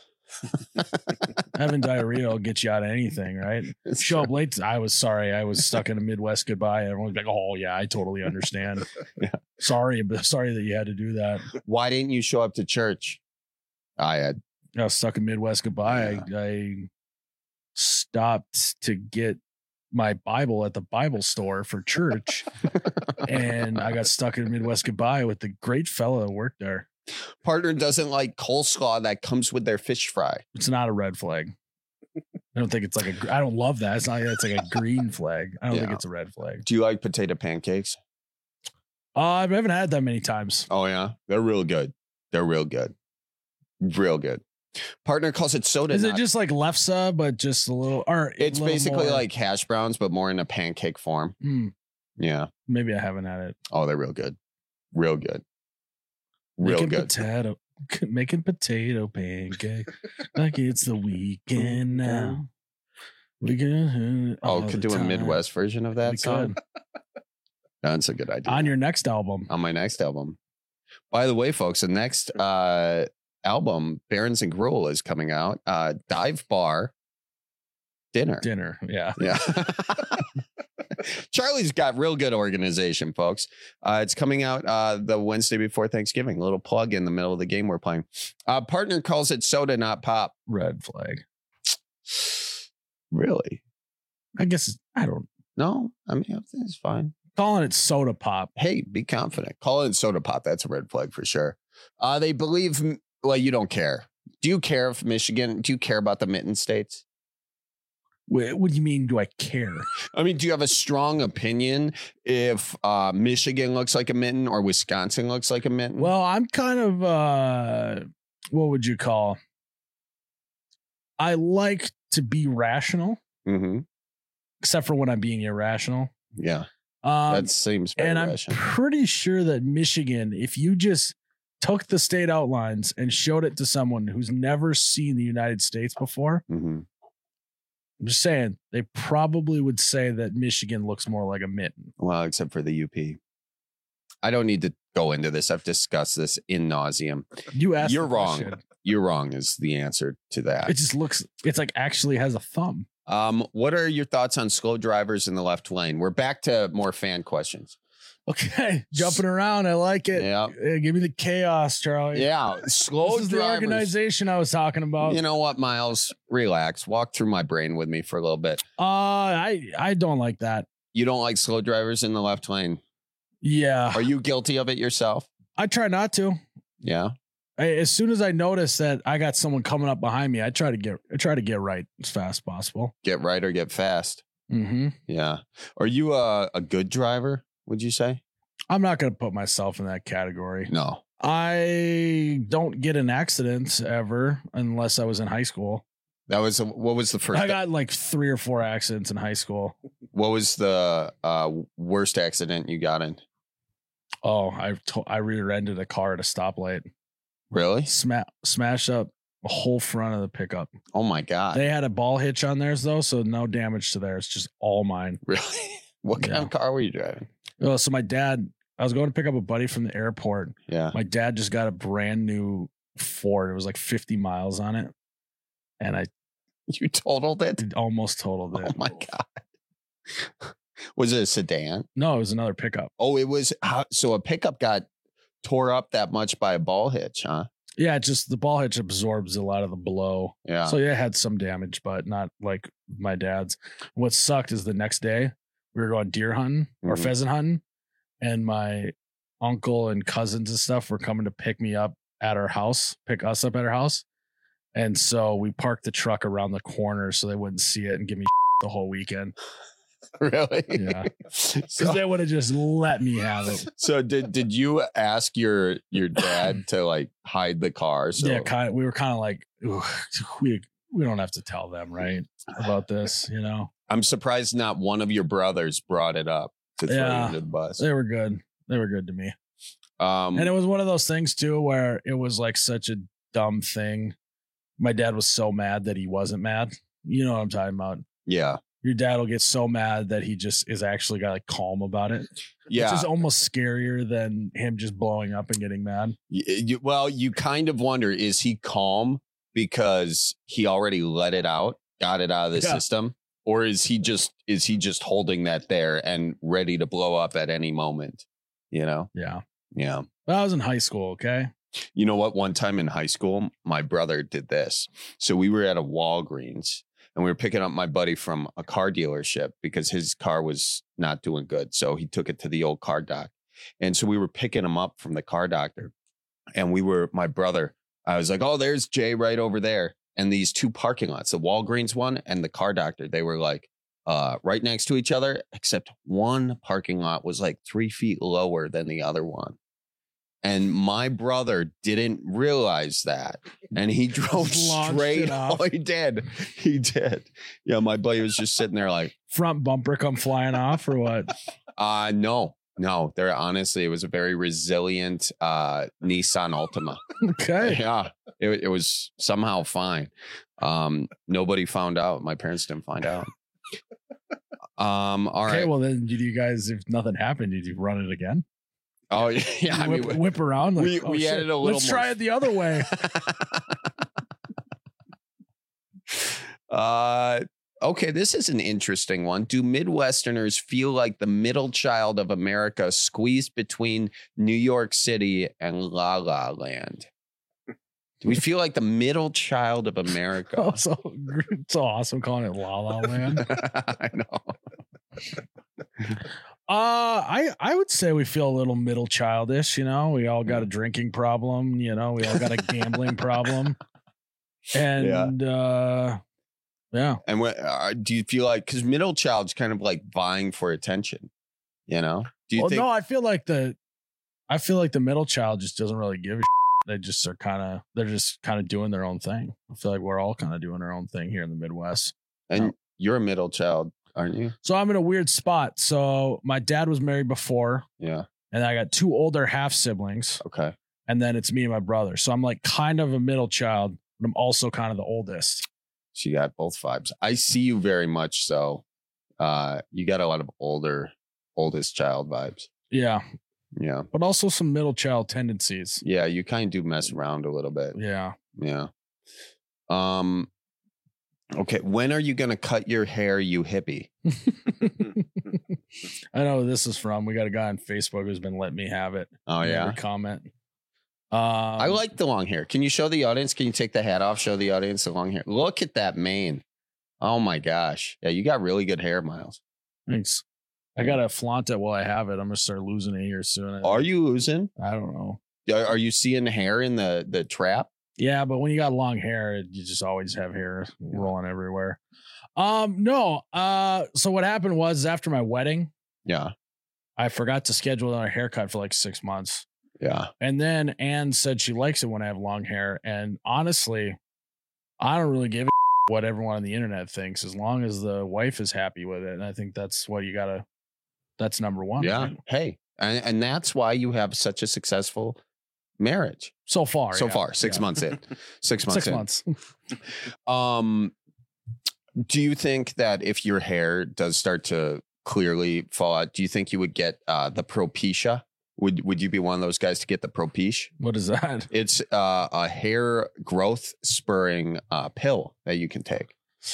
Having diarrhea will get you out of anything, right? It's Show true. up late. I was sorry. I was stuck in a Midwest goodbye. Everyone's like, oh, yeah, I totally understand. Yeah. Sorry, but sorry that you had to do that. Why didn't you show up to church? I had. I was stuck in Midwest goodbye. I, I stopped to get my Bible at the Bible store for church. And I got stuck in Midwest goodbye with the great fellow that worked there. Partner doesn't like coleslaw that comes with their fish fry. It's not a red flag. I don't think it's like a, I don't love that. It's not, it's like a green flag. I don't Yeah. think it's a red flag. Do you like potato pancakes? Uh, I haven't had that many times. Oh, yeah. They're real good. They're real good. Real good. Partner calls it soda Is nut. it just like lefse, but just a little, or It's a little basically more- like hash browns, but more in a pancake form. Hmm, Yeah. maybe I haven't had it. Oh, they're real good. Real good. Real making good. Potato, making potato pancake like it's the weekend now. We can. Oh, could do a Midwest version of that We song. could. That's a good idea. On your next album. On my next album. By the way, folks, the next uh, album, Barons and Gruel, is coming out. Uh, Dive Bar Dinner. Dinner, yeah. Yeah. Charlie's got real good organization, folks. Uh, it's coming out uh, the Wednesday before Thanksgiving. A little plug in the middle of the game we're playing. Uh, partner calls it soda, not pop. Red flag. Really? I guess I don't. No, I mean, it's fine. Calling it soda pop. Hey, be confident. Call it soda pop. That's a red flag for sure. Uh, they believe, well, you don't care. Do you care if Michigan, do you care about the mitten states? What, what do you mean, do I care? I mean, do you have a strong opinion if uh, Michigan looks like a mitten or Wisconsin looks like a mitten? Well, I'm kind of, uh, what would you call? I like to be rational, mm-hmm. except for when I'm being irrational. Yeah. Um, that seems very and I'm rational. pretty sure that Michigan, if you just took the state outlines and showed it to someone who's never seen the United States before, mm-hmm. I'm just saying they probably would say that Michigan looks more like a mitten. Well, except for the U P. I don't need to go into this. I've discussed this in nauseum. You asked. You're the wrong. question. You're wrong is the answer to that. It just looks, it's like actually has a thumb. Um, what are your thoughts on slow drivers in the left lane? We're back to more fan questions. Okay, jumping around, I like it. Yeah, uh, give me the chaos, Charlie. Yeah, slow this is drivers. the organization I was talking about. You know what, Miles? Relax. Walk through my brain with me for a little bit. Uh, I I don't like that. You don't like slow drivers in the left lane? Yeah. Are you guilty of it yourself? I try not to. Yeah. I, as soon as I notice that I got someone coming up behind me, I try to get I try to get right as fast as possible. Get right or get fast. Mm-hmm. Yeah. Are you a, a good driver, would you say? I'm not going to put myself in that category. No. I don't get in accidents ever unless I was in high school. That was, a, what was the first? I got like three or four accidents in high school. What was the uh, worst accident you got in? Oh, I to- I rear-ended a car at a stoplight. Really? Sma- smash up the whole front of the pickup. Oh my God. They had a ball hitch on theirs though, so no damage to theirs, just all mine. Really? What kind Yeah. of car were you driving? Oh, so my dad, I was going to pick up a buddy from the airport. Yeah. My dad just got a brand new Ford. It was like fifty miles on it. And I You totaled it? almost totaled it. Oh my God. Was it a sedan? No, it was another pickup. Oh, it was. Uh, so a pickup got tore up that much by a ball hitch, huh? Yeah, it just the ball hitch absorbs a lot of the blow. Yeah. So yeah, it had some damage, but not like my dad's. What sucked is the next day we were going deer hunting or Mhm. pheasant hunting, and my uncle and cousins and stuff were coming to pick me up at our house, pick us up at our house. And so we parked the truck around the corner so they wouldn't see it and give me the whole weekend. Really? Yeah. Because So, they would have just let me have it. so did did you ask your your dad to like hide the car? So Yeah, kind of. We were kind of like, "Ugh, we we don't have to tell them, right, about this, you know. I'm surprised not one of your brothers brought it up to throw you Yeah. under the bus. They were good. They were good to me. Um, And it was one of those things too, where it was like such a dumb thing. My dad was so mad that he wasn't mad. You know what I'm talking about? yeah, Your dad will get so mad that he just is actually got like calm about it. yeah. Which is almost scarier than him just blowing up and getting mad. Y- you, well, you kind of wonder, is he calm because he already let it out, got it out of the Yeah. system, or is he just is he just holding that there and ready to blow up at any moment? You know? Yeah. Yeah. But I was in high school, okay? You know what? One time in high school, my brother did this. So we were at a Walgreens and we were picking up my buddy from a car dealership because his car was not doing good. So he took it to the old car doc. And so we were picking him up from the car doctor. And we were, my brother, I was like, oh, there's Jay right over there. And these two parking lots, the Walgreens one and the car doctor, they were like uh, right next to each other, except one parking lot was like three feet lower than the other one. And my brother didn't realize that. And he drove Launched straight it off. off. He did. He did. Yeah, my buddy was just sitting there like, Front bumper come flying off or what? uh, no, No, they're honestly, it was a very resilient uh, Nissan Altima. Okay. Yeah, it, it was somehow fine. Um, nobody found out. My parents didn't find out. Um, all okay, right. well then, did you guys, if nothing happened, did you run it again? Oh yeah, yeah. I whip, mean, whip around. Like, we oh, we shit, added a little. Let's more. try it the other way. uh, okay, this is an interesting one. Do Midwesterners feel like the middle child of America squeezed between New York City and La La Land? Do we feel like the middle child of America? Oh, so so awesome calling it La La Land. I know. Uh, I I would say we feel a little middle childish. You know, we all got a drinking problem. You know, we all got a gambling problem. And yeah. uh, yeah. And what uh, do you feel like? Because middle child's kind of like vying for attention. You know? Do you well, think? No, I feel like the I feel like the middle child just doesn't really give a shit. They just are kind of they're just kind of doing their own thing. I feel like we're all kind of doing our own thing here in the Midwest. And um, you're a middle child, aren't you? So I'm in a weird spot. So my dad was married before. Yeah. And I got two older half siblings. Okay. And then it's me and my brother. So I'm like kind of a middle child, but I'm also kind of the oldest. She got both vibes. I see you very much so. Uh, you got a lot of older, oldest child vibes. Yeah. Yeah. But also some middle child tendencies. Yeah, you kind of do mess around a little bit. Yeah. Yeah. Um okay, when are you gonna cut your hair, you hippie? I know who this is from. We got a guy on Facebook who's been letting me have it. Oh yeah. Every comment. Um, I like the long hair. Can you show the audience? Can you take the hat off? Show the audience the long hair. Look at that mane. Oh my gosh. Yeah, you got really good hair, Miles. Thanks. I gotta flaunt it while I have it. I'm gonna start losing it here soon. Are you losing? I don't know. Are, are you seeing hair in the the trap? Yeah, but when you got long hair, you just always have hair rolling everywhere. Um, no. Uh, so what happened was after my wedding, yeah, I forgot to schedule another haircut for like six months. Yeah, and then Anne said she likes it when I have long hair, and honestly, I don't really give a what everyone on the internet thinks as long as the wife is happy with it. And I think that's what you gotta. That's number one. Yeah. Right? Hey, and, and that's why you have such a successful marriage so far. So yeah. far, six yeah. months in. Six months. Six in. months. um, do you think that if your hair does start to clearly fall out, do you think you would get uh, the Propecia? Would Would you be one of those guys to get the Propecia? What is that? It's uh, a hair growth spurring uh, pill that you can take.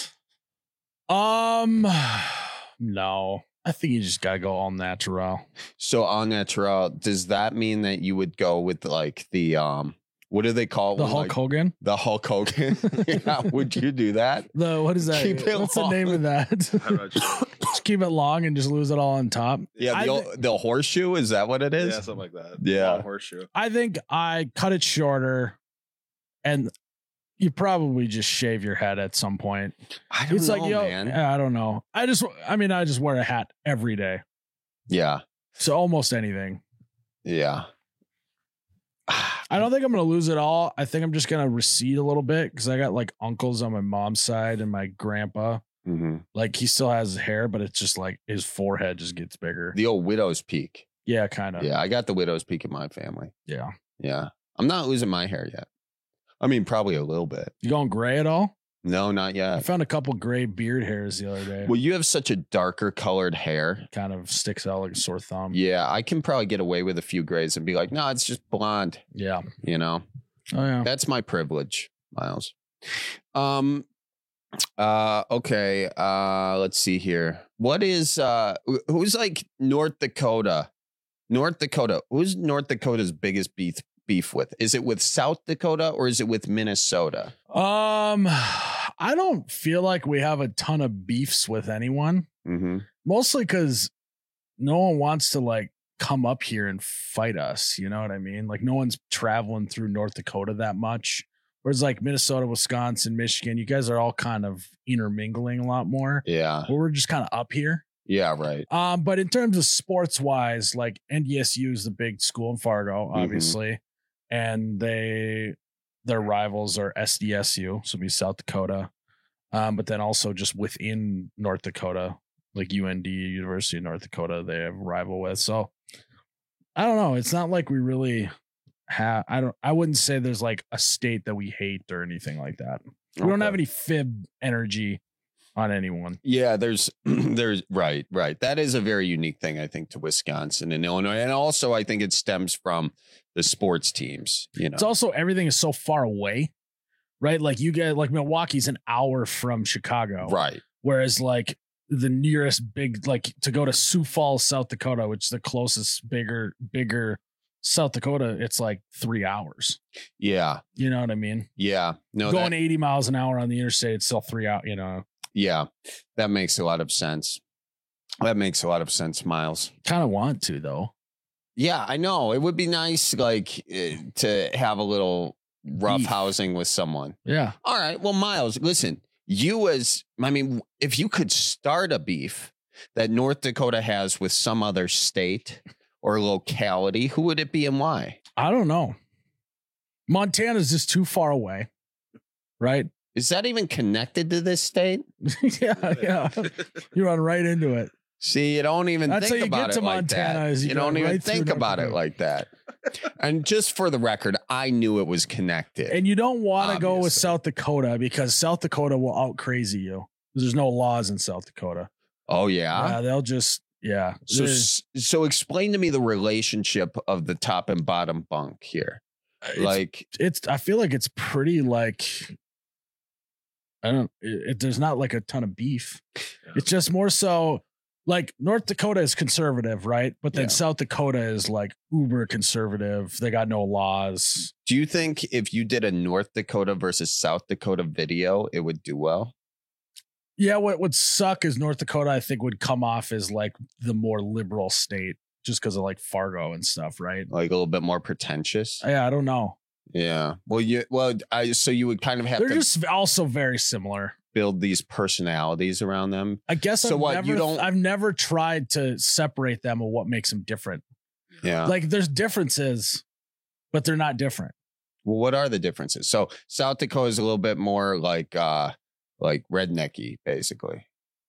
Um, no. I think you just gotta go all natural. So all natural, does that mean that you would go with like the um what do they call it? The when, Hulk like, Hogan? The Hulk Hogan. Yeah, would you do that? The what is that? Keep it What's long. the name of that? Just keep it long and just lose it all on top. Yeah, the, I old, th- the horseshoe, is that what it is? Yeah, something like that. Yeah. Long horseshoe. I think I cut it shorter, and you probably just shave your head at some point. I don't it's know, like, yo, man. I don't know. I just, I mean, I just wear a hat every day. Yeah. So almost anything. Yeah. I don't think I'm going to lose it all. I think I'm just going to recede a little bit because I got like uncles on my mom's side and my grandpa. Mm-hmm. Like he still has hair, but it's just like his forehead just gets bigger. The old widow's peak. Yeah, kind of. Yeah, I got the widow's peak in my family. Yeah. Yeah. I'm not losing my hair yet. I mean, probably a little bit. You going gray at all? No, not I yet. found a couple gray beard hairs the other day. Well, you have such a darker colored hair. Kind of sticks out like a sore thumb. Yeah, I can probably get away with a few grays and be like, no, it's just blonde. Yeah. You know? Oh, yeah. That's my privilege, Miles. Um, uh, okay. Uh, let's see here. What is, uh, who's like North Dakota? North Dakota. Who's North Dakota's biggest beef? beef with? Is it with South Dakota or is it with Minnesota? Um, I don't feel like we have a ton of beefs with anyone. Mm-hmm. Mostly because no one wants to like come up here and fight us. You know what I mean? Like no one's traveling through North Dakota that much. Whereas like Minnesota, Wisconsin, Michigan, you guys are all kind of intermingling a lot more. Yeah. But we're just kind of up here. Yeah, right. Um, but in terms of sports wise, like N D S U is the big school in Fargo, obviously. Mm-hmm. And they, their rivals are S D S U, so it'd be South Dakota. Um, but then also just within North Dakota, like U N D, University of North Dakota, they have a rival with. So I don't know. It's not like we really have, I don't, I wouldn't say there's like a state that we hate or anything like that. We Okay. don't have any fib energy on anyone. Yeah, there's there's right, right. That is a very unique thing, I think, to Wisconsin and Illinois. And also I think it stems from the sports teams, you know. It's also everything is so far away, right? Like you get like Milwaukee's an hour from Chicago. Right. Whereas like the nearest big, like to go to Sioux Falls, South Dakota, which is the closest bigger, bigger South Dakota, it's like three hours. Yeah. You know what I mean? Yeah. No, Going that, eighty miles an hour on the interstate, it's still three out, you know. yeah, that makes a lot of sense. That makes a lot of sense, Miles. Kind of want to though. Yeah, I know. It would be nice, like, eh, to have a little rough Beef. housing with someone. Yeah. All right. Well, Miles, listen, you as, I mean, if you could start a beef that North Dakota has with some other state or locality, who would it be and why? I don't know. Montana's just too far away, right? Is that even connected to this state? yeah, yeah. You run right into it. See, you don't even That's think how you about get it to like Montana that. is you You go don't even right through think North about it Dakota. like that. And just for the record, I knew it was connected. And you don't want to go with Obviously. South Dakota because South Dakota will out crazy you. There's no laws in South Dakota. Oh yeah. Yeah, they'll just yeah. So There's- so explain to me the relationship of the top and bottom bunk here. It's- Like it's I feel like it's pretty like I don't it, it- there's not like a ton of beef. It's just more so like North Dakota is conservative, right? But then Yeah. South Dakota is like uber conservative. They got no laws. do you think if you did a North Dakota versus South Dakota video, it would do well? Yeah, what would suck is North Dakota, I think, would come off as like the more liberal state just because of like Fargo and stuff, right? Like a little bit more pretentious? Yeah, I don't know. Yeah. Well, you well, I so you would kind of have They're to just also very similar. build these personalities around them. I guess So I've what, never, you don't- I've never tried to separate them or what makes them different. Yeah. Like there's differences, but they're not different. Well, what are the differences? So South Dakota is a little bit more like uh like rednecky, basically.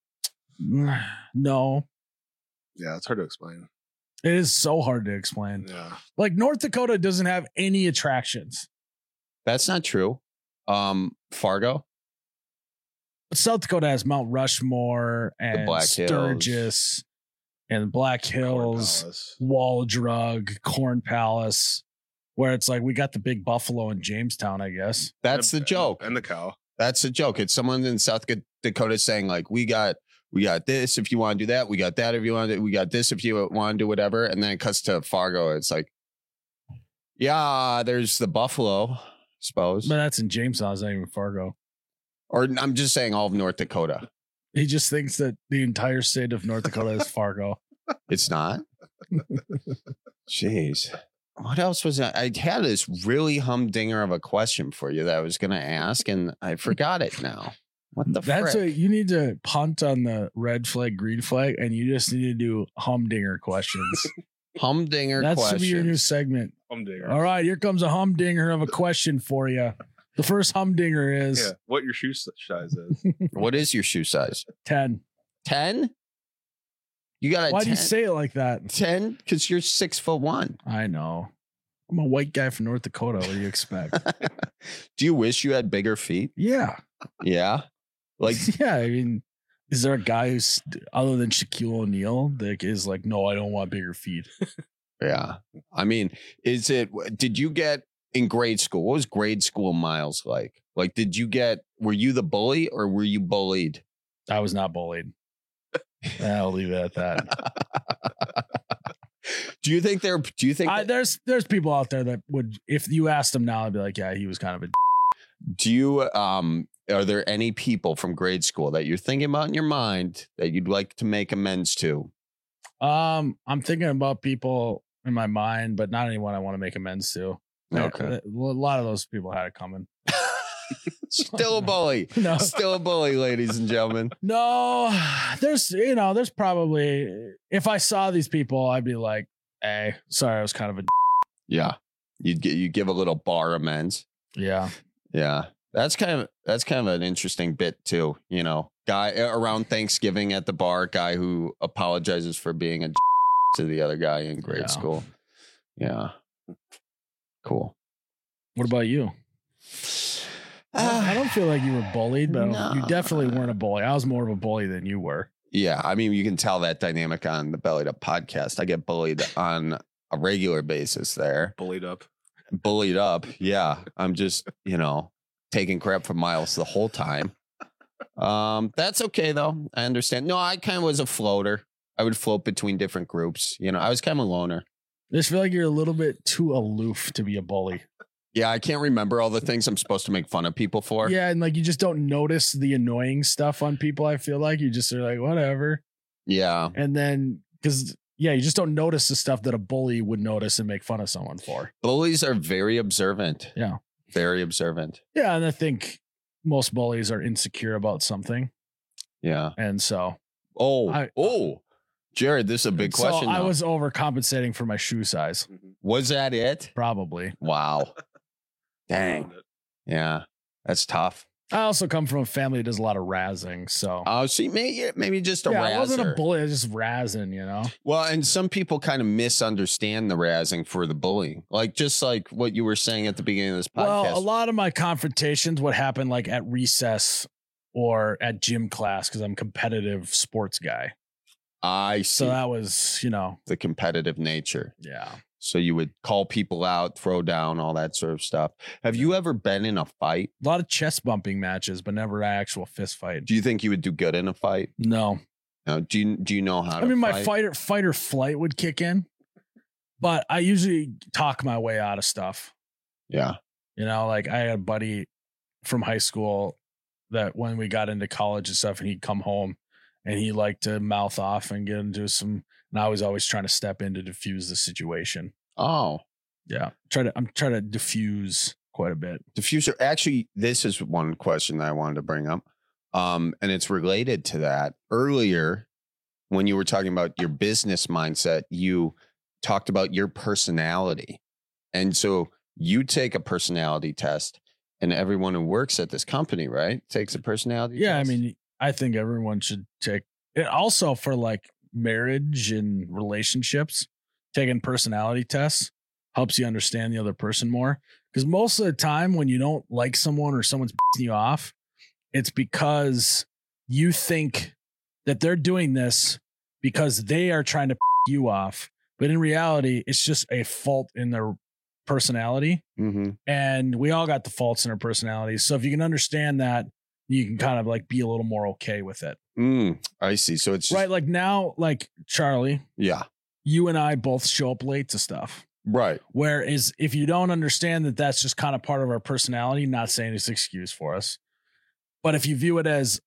No, Yeah, it's hard to explain. it is so hard to explain. Yeah. Like North Dakota doesn't have any attractions. That's not true. Um, Fargo, But South Dakota has Mount Rushmore and Black Hills. Sturgis and Black Hills, Palace. Wall Drug, Corn Palace, where it's like we got the big buffalo in Jamestown, I guess. that's the And- joke. And the cow. That's the joke. It's someone in South Dakota saying like, we got, we got this if you want to do that. We got that if you want to. We got this if you want to do whatever. And then it cuts to Fargo. It's like, yeah, there's the buffalo, I suppose. But that's in Jamestown, it's not even Fargo. Or I'm just saying all of North Dakota. He just thinks that the entire state of North Dakota is Fargo. It's not. Jeez. What else was I? I had this really humdinger of a question for you that I was going to ask, and I forgot it now. What the That's frick? a you need to punt on the red flag, green flag, and you just need to do humdinger questions. humdinger That questions. should be your new segment. Humdinger. All right, here comes a humdinger of a question for you. The first humdinger is Yeah. What your shoe size is. What is your shoe size? ten. ten? You got a Why do ten? you say it like that? ten? Because you're six foot one. I know. I'm a white guy from North Dakota. What do you expect? Do you wish you had bigger feet? Yeah. Yeah. Like, yeah, I mean, is there a guy who's other than Shaquille O'Neal that is like, no, I don't want bigger feet? yeah. I mean, is it, did you get in grade school? What was grade school Miles like? Like, did you get, were you the bully or were you bullied? I was not bullied. I'll leave it at that. Do you think there, do you think, I, that- there's there's people out there that would, if you asked them now, I'd be like, yeah, he was kind of a. do you, um, are there any people from grade school that you're thinking about in your mind that you'd like to make amends to? Um, I'm thinking about people in my mind, but not anyone I want to make amends to. Okay. A lot of those people had it coming. Still a bully. No. Still a bully, ladies and gentlemen. No, there's, you know, there's probably, if I saw these people, I'd be like, hey, sorry, I was kind of a. Yeah. You'd get, you give a little bar amends. Yeah. Yeah. That's kind of that's kind of an interesting bit too. You know, guy around Thanksgiving at the bar, guy who apologizes for being a to the other guy in grade Yeah. school. Yeah, cool. What about you? I don't feel like you were bullied, but I don't- you definitely weren't a bully. I was more of a bully than you were. Yeah, I mean, you can tell that dynamic on the Bellied Up podcast. I get bullied on a regular basis there. Bullied up. Bullied up. Yeah, I'm just, you know, taking crap from Miles the whole time. Um, that's okay though. I understand. No, I kind of was a floater. I would float between different groups. You know, I was kind of a loner. I just feel like you're a little bit too aloof to be a bully. Yeah, I can't remember all the things I'm supposed to make fun of people for. Yeah, and like you just don't notice the annoying stuff on people. I feel like you just are like, whatever. Yeah. And then because yeah, you just don't notice the stuff that a bully would notice and make fun of someone for. Bullies are very observant. Yeah. Very observant. Yeah, and I think most bullies are insecure about something. Yeah. And so Oh, I- oh, Jared, this is a big so question. I though. was overcompensating for my shoe size. Was that it? Probably. Wow. Dang. Yeah, that's tough. I also come from a family that does a lot of razzing, so Oh, see, maybe maybe just a yeah, razzer. I wasn't a bully. I was just razzing, you know. Well, and some people kind of misunderstand the razzing for the bullying, like just like what you were saying at the beginning of this podcast. Well, a lot of my confrontations would happen like at recess or at gym class because I'm a competitive sports guy. I see. So that was, you know, the competitive nature. yeah. So you would call people out, throw down, all that sort of stuff. Have you ever been in a fight? A lot of chest bumping matches, but never an actual fist fight. Do you think you would do good in a fight? No. No. Do you do you know how I to mean, my fight? fighter fight or flight would kick in, but I usually talk my way out of stuff. Yeah. You know, like I had a buddy from high school that when we got into college and stuff, and he'd come home and he liked to mouth off and get into some, and I was always trying to step in to diffuse the situation. Oh. Yeah. Try to, I'm trying to diffuse quite a bit. Diffuser. Actually, this is one question that I wanted to bring up. Um, and it's related to that. Earlier, when you were talking about your business mindset, you talked about your personality. And so you take a personality test, and everyone who works at this company, right, takes a personality Yeah. test. I mean, I think everyone should take it also for like marriage and relationships. Taking personality tests helps you understand the other person more. Because most of the time when you don't like someone or someone's pissing you off, it's because you think that they're doing this because they are trying to piss you off. But in reality, it's just a fault in their personality. Mm-hmm. And we all got the faults in our personalities. So if you can understand that, you can kind of like be a little more okay with it. Mm, I see. So it's just, Right. Like now, like Charlie, yeah. you and I both show up late to stuff. Right. Whereas if you don't understand that that's just kind of part of our personality, not saying it's an excuse for us, but if you view it as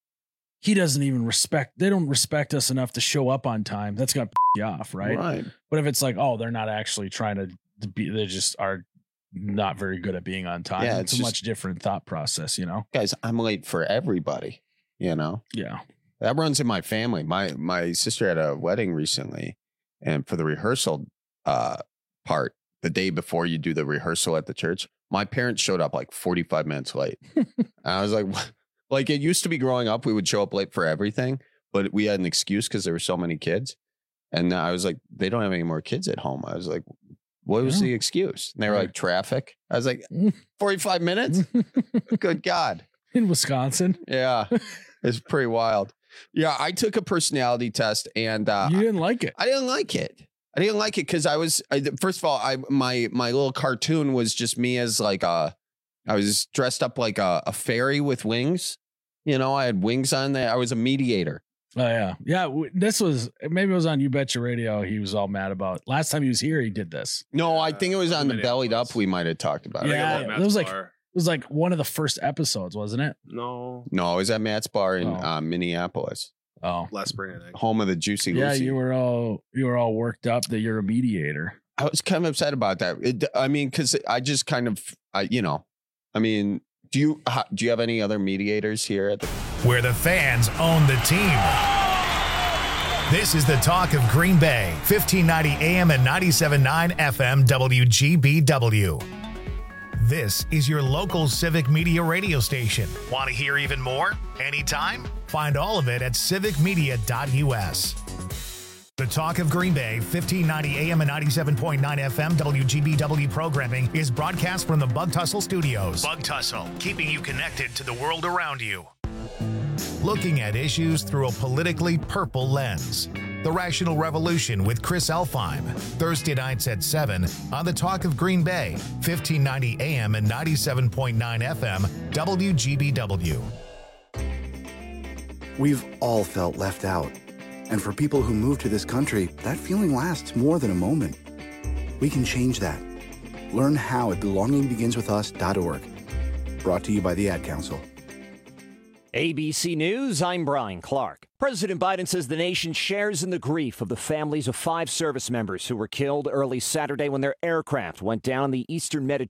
he doesn't even respect, they don't respect us enough to show up on time, that's going to piss you off. Right. Right. But if it's like, oh, they're not actually trying to, to be, they just are not very good at being on time. Yeah, it's, it's a just- much different thought process, you know? Guys, I'm late for everybody, you know? Yeah. That runs in my family. My my sister had a wedding recently, and for the rehearsal uh, part, the day before you do the rehearsal at the church, my parents showed up like forty-five minutes late. And I was like, what? Like it used to be growing up, we would show up late for everything, but we had an excuse because there were so many kids. And I was like, they don't have any more kids at home. I was like, what was Yeah. the excuse? And they were Right. like, traffic. I was like, forty-five minutes? Good God. In Wisconsin. Yeah. It's pretty wild. Yeah, I took a personality test and uh, You didn't like it. I didn't like it. I didn't like it because I was I, first of all, I my my little cartoon was just me as like a I was dressed up like a, a fairy with wings. You know, I had wings on there. I was a mediator. Oh yeah, yeah. w- This was maybe it was on You Betcha Radio. He was all mad about last time he was here. He did this. No, I think it was on the Bellied Up. We might have talked about Yeah, it. it was like it was like one of the first episodes, wasn't it? No. No, it was at Matt's Bar in Oh. uh, Minneapolis, Oh, Last spring, I think. home of the Juicy yeah. Lucy. You were all you were all worked up that you're a mediator. I was kind of upset about that. It, I mean, because I just kind of, I, you know, I mean, do you how, do you have any other mediators here at the? Where the fans own the team. This is the talk of Green Bay, fifteen ninety A M and ninety-seven point nine F M W G B W. This is your local Civic Media radio station. Want to hear even more? Anytime? Find all of it at civic media dot U S. The Talk of Green Bay, fifteen ninety A M and ninety-seven point nine F M W G B W programming is broadcast from the Bug Tussle Studios. Bug Tussle, keeping you connected to the world around you. Looking at issues through a politically purple lens. The Rational Revolution with Chris Elfheim, Thursday nights at seven on the Talk of Green Bay, fifteen ninety A M and ninety-seven point nine F M W G B W. We've all felt left out. And for people who move to this country, that feeling lasts more than a moment. We can change that. Learn how at belonging begins with us dot org. Brought to you by the Ad Council. A B C News, I'm Brian Clark. President Biden says the nation shares in the grief of the families of five service members who were killed early Saturday when their aircraft went down in the eastern Mediterranean.